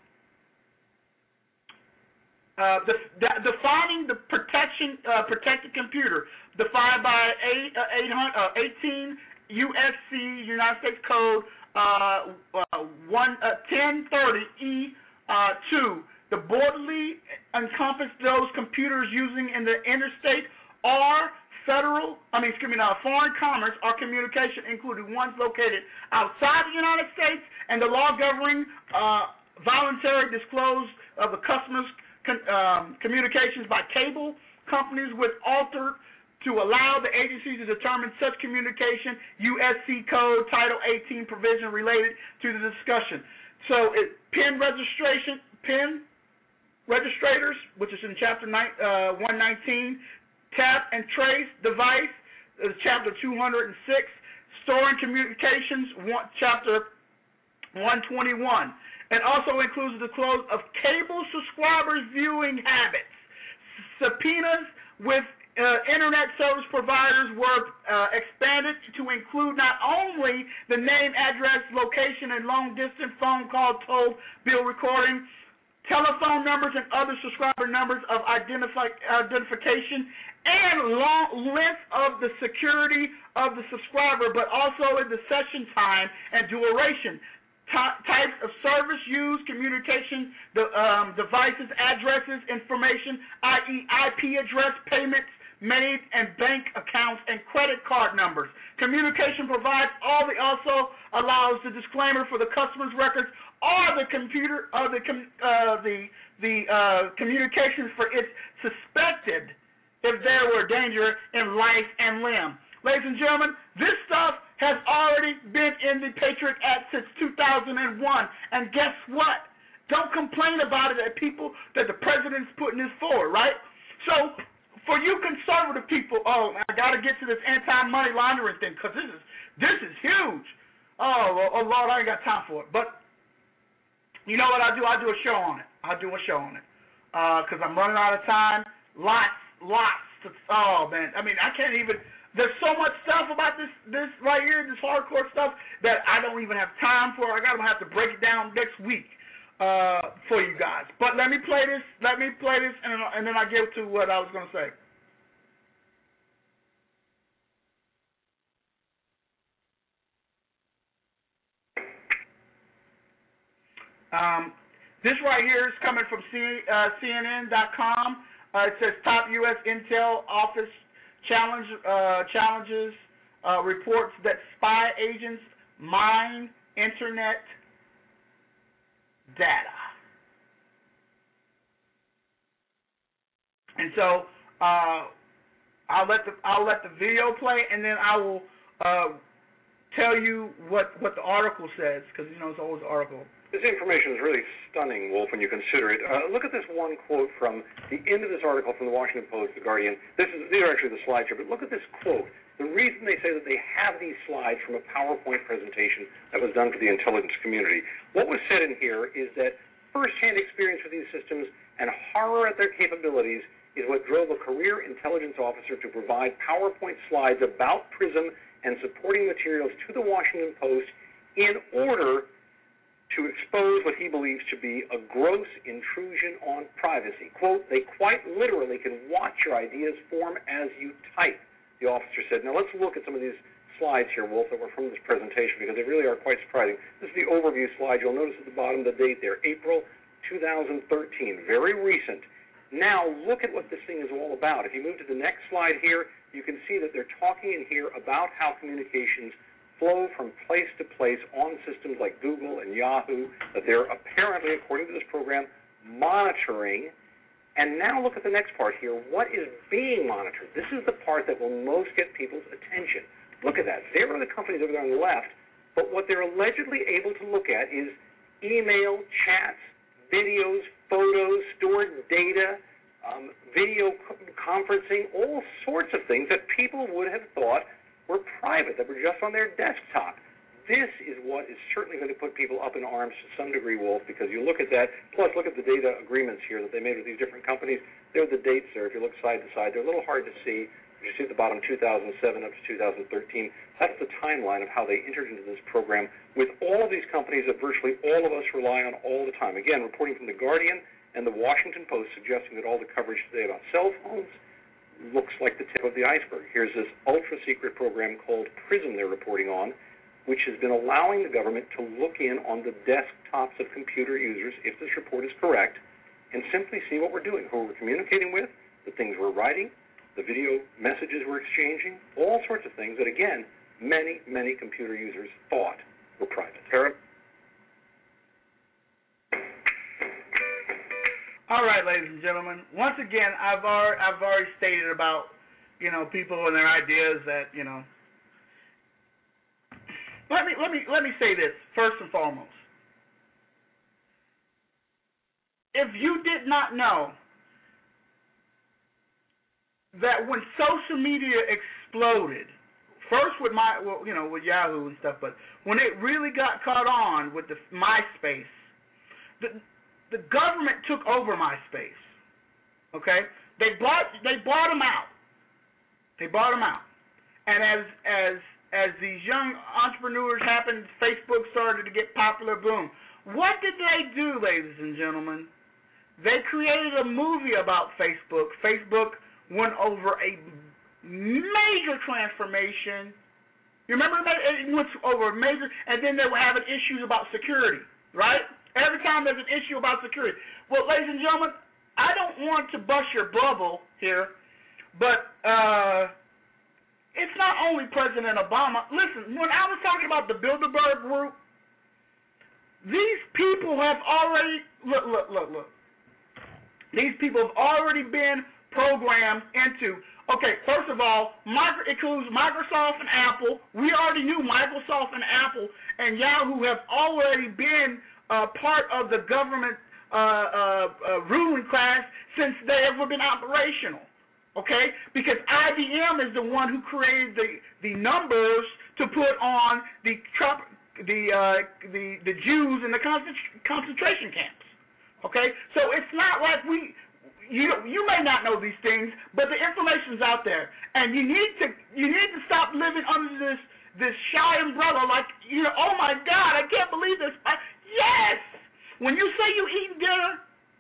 Speaker 1: Uh, the, the, defining the protection uh, protected computer, defined by eight, uh, eight hundred, uh, eighteen U S C United States Code uh, uh, one uh, ten thirty E uh, two. The broadly encompass those computers using in the interstate or federal, I mean, excuse me, now foreign commerce or communication, including ones located outside the United States, and the law governing uh, voluntary disclose of the customer's Con, um, communications by cable companies with altered to allow the agency to determine such communication, U S C Code Title eighteen provision related to the discussion. So it, P I N registration, P I N registrators, which is in Chapter nine, uh, one nineteen, tap and trace device, uh, Chapter two hundred six, storing communications, one, Chapter one twenty-one. It also includes the close of cable subscribers' viewing habits. Subpoenas with uh, internet service providers were uh, expanded to include not only the name, address, location, and long-distance phone call, toll, bill recording, telephone numbers, and other subscriber numbers of identifi- identification, and long length of the security of the subscriber, but also in the session time and duration. types of service used, communication the, um, devices, addresses, information, that is I P address, payments made, and bank accounts and credit card numbers. Communication provides all the also allows the disclaimer for the customer's records or the computer or the uh, the the uh, communications for its suspected if there were danger in life and limb. Ladies and gentlemen, this stuff has already been in the Patriot Act since two thousand one. And guess what? Don't complain about it at people that the president's putting this forward, right? So for you conservative people, oh, I got to get to this anti-money laundering thing because this is this is huge. Oh, oh, Lord, I ain't got time for it. But you know what I do? I do a show on it. I do a show on it because uh, I'm running out of time. Lots, lots. To, oh, man. I mean, I can't even... There's so much stuff about this this right here, this hardcore stuff, that I don't even have time for. I got to have to break it down next week uh, for you guys. But let me play this. Let me play this, and, and then I get to what I was going to say. Um, this right here is coming from C, uh, C N N dot com. Uh, it says top U S Intel office Challenge uh, challenges uh, reports that spy agents mine internet data, and so uh, I'll let the I'll let the video play, and then I will uh, tell you what what the article says, because you know it's always an article.
Speaker 8: This information is really stunning, Wolf, when you consider it. Uh, look at this one quote from the end of this article from the Washington Post, The Guardian. This is, these are actually the slides here, but look at this quote. The reason they say that they have these slides from a PowerPoint presentation that was done for the intelligence community. What was said in here is that first-hand experience with these systems and horror at their capabilities is what drove a career intelligence officer to provide PowerPoint slides about PRISM and supporting materials to the Washington Post in order to expose what he believes to be a gross intrusion on privacy. Quote, they quite literally can watch your ideas form as you type, the officer said. Now let's look at some of these slides here, Wolf, that were from this presentation, because they really are quite surprising. This is the overview slide. You'll notice at the bottom the date there, April two thousand thirteen, very recent. Now look at what this thing is all about. If you move to the next slide here, you can see that they're talking in here about how communications flow from place to place on systems like Google and Yahoo, that they're apparently, according to this program, monitoring. And now look at the next part here. What is being monitored? This is the part that will most get people's attention. Look at that. There are the companies over there on the left, but what they're allegedly able to look at is email, chats, videos, photos, stored data, um, video conferencing, all sorts of things that people would have thought were private, that were just on their desktop. This is what is certainly going to put people up in arms to some degree, Wolf, because you look at that, plus look at the data agreements here that they made with these different companies. There are the dates there. If you look side to side, they're a little hard to see. You see at the bottom two thousand seven up to two thousand thirteen. That's the timeline of how they entered into this program with all of these companies that virtually all of us rely on all the time. Again, reporting from The Guardian and The Washington Post suggesting that all the coverage today about cell phones looks like the tip of the iceberg. Here's this ultra-secret program called PRISM they're reporting on, which has been allowing the government to look in on the desktops of computer users, if this report is correct, and simply see what we're doing, who we're communicating with, the things we're writing, the video messages we're exchanging, all sorts of things that, again, many, many computer users thought were private. Tara?
Speaker 1: All right, ladies and gentlemen. Once again, I've already, I've already stated about, you know, people and their ideas that, you know. Let me let me let me say this first and foremost. If you did not know that when social media exploded, first with my, well, you know, with Yahoo and stuff, but when it really got caught on with the MySpace, the The government took over MySpace, okay? They bought they bought them out. They bought them out. And as as as these young entrepreneurs happened, Facebook started to get popular, boom. What did they do, ladies and gentlemen? They created a movie about Facebook. Facebook went over a major transformation. You remember it went over major, and then they were having issues about security, right? Every time there's an issue about security. Well, ladies and gentlemen, I don't want to bust your bubble here, but uh, it's not only President Obama. Listen, when I was talking about the Bilderberg Group, these people have already, look, look, look, look. These people have already been programmed into, okay, first of all, micro, it includes Microsoft and Apple. We already knew Microsoft and Apple and Yahoo have already been uh, part of the government uh, uh, uh, ruling class since they ever been operational, okay? Because I B M is the one who created the, the numbers to put on the the uh, the the Jews in the concentration camps, okay? So it's not like we. You you may not know these things, but the information's out there, and you need to you need to stop living under this this shy umbrella. Like, you know, oh my God, I can't believe this. I, yes, when you say you eat dinner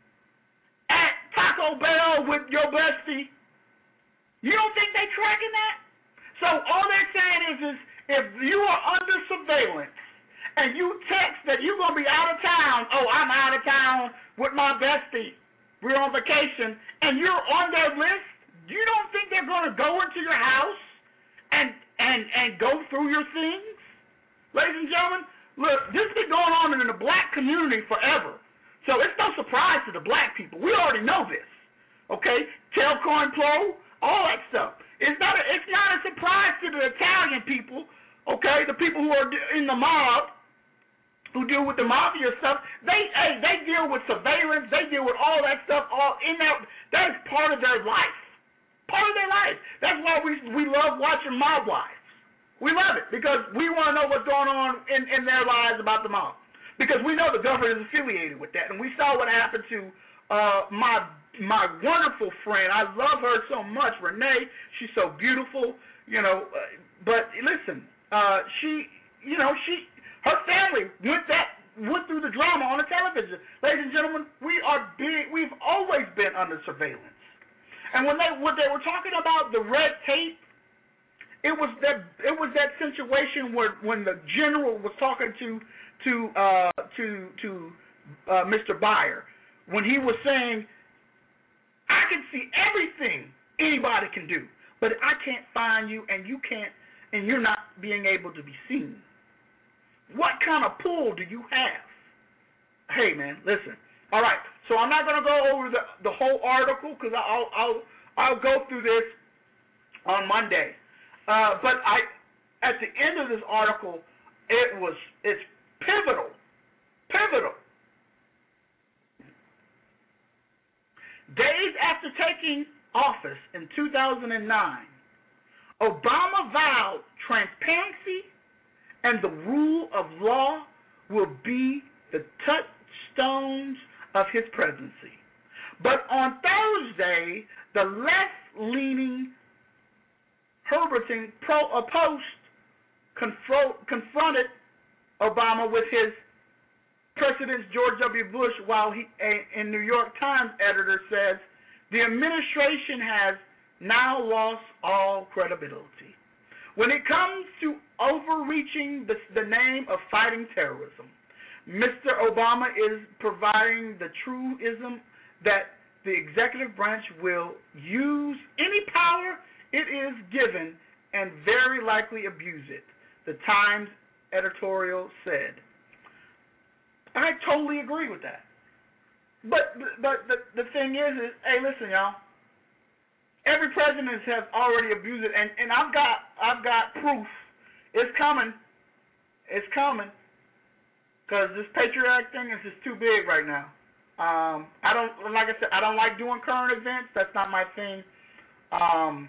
Speaker 1: at Taco Bell with your bestie, you don't think they tracking that? So all they're saying is is if you are under surveillance and you text that you're gonna be out of town, oh I'm out of town with my bestie. We're on vacation, and you're on their list. You don't think they're going to go into your house and and and go through your things? Ladies and gentlemen, look, this has been going on in the black community forever. So it's no surprise to the black people. We already know this, okay? Telcoin-Pro, all that stuff. It's not a, it's not a surprise to the Italian people, okay, the people who are in the mob, who deal with the mafia stuff. They hey, they deal with surveillance, they deal with all that stuff, all in that that is part of their life. Part of their life. That's why we we love watching Mob Wives. We love it because we want to know what's going on in, in their lives about the mob. Because we know the government is affiliated with that. And we saw what happened to uh, my my wonderful friend. I love her so much, Renee. She's so beautiful, you know. Uh, but listen, uh, she, you know, she. Her family went that went through the drama on the television. Ladies and gentlemen, we are big. We've always been under surveillance. And when they when they were talking about the red tape, it was that it was that situation where when the general was talking to to uh, to to uh, Mister Byer, when he was saying, "I can see everything anybody can do, but I can't find you, and you can't, and you're not being able to be seen." What kind of pull do you have? Hey, man, listen. All right, so I'm not going to go over the, the whole article because I'll, I'll, I'll go through this on Monday. Uh, but I, at the end of this article, it was it's pivotal, pivotal. Days after taking office in two thousand nine, Obama vowed transparency and the rule of law will be the touchstones of his presidency. But on Thursday, the left-leaning Huffington Post confront, confronted Obama with his President George W. Bush, while he, a, a New York Times editor says, the administration has now lost all credibility when it comes to overreaching the, the name of fighting terrorism. Mister Obama is providing the truism that the executive branch will use any power it is given and very likely abuse it, the Times editorial said. I totally agree with that. But but the, the thing is, is, hey, listen, y'all. Every president has already abused it, and, and I've got I've got proof. It's coming. It's coming. Because this Patriot Act thing is just too big right now. Um, I don't like I said I don't like doing current events. That's not my thing. Um,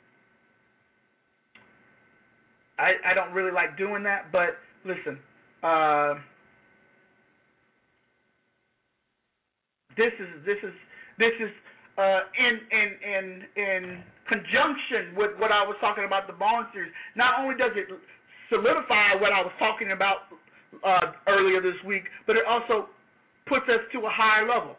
Speaker 1: I I don't really like doing that. But listen, uh, this is this is this is. Uh, in, in in in conjunction with what I was talking about the Bond series, not only does it solidify what I was talking about uh, earlier this week, but it also puts us to a higher level.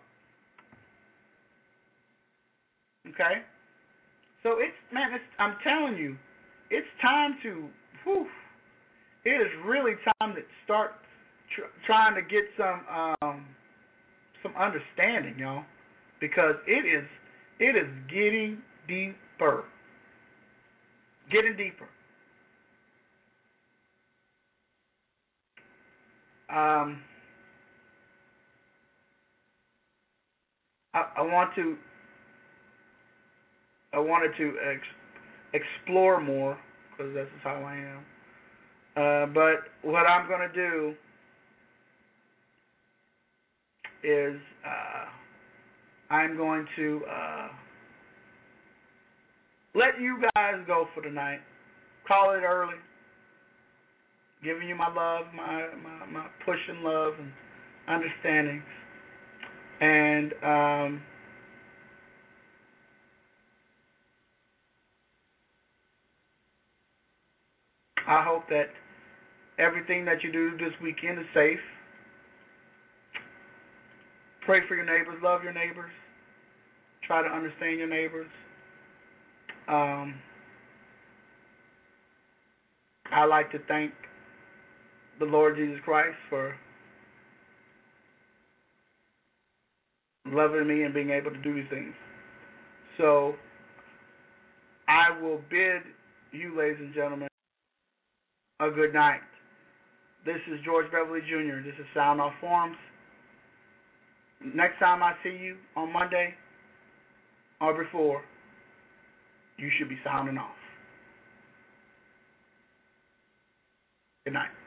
Speaker 1: Okay, so it's man, it's, I'm telling you, it's time to. Whew, it is really time to start tr- trying to get some um, some understanding, y'all, because it is it is getting deeper, getting deeper. Um, I, I want to I wanted to ex- explore more because that's just how I am. Uh, but what I'm going to do is uh, I'm going to uh, let you guys go for tonight. Call it early. Giving you my love, my, my, my push and love and understanding. And um, I hope that everything that you do this weekend is safe. Pray for your neighbors. Love your neighbors. Try to understand your neighbors. Um, I like to thank the Lord Jesus Christ for loving me and being able to do these things. So I will bid you, ladies and gentlemen, a good night. This is George Beverly Junior This is Sound Off Forums. Next time I see you on Monday or before, you should be sounding off. Good night.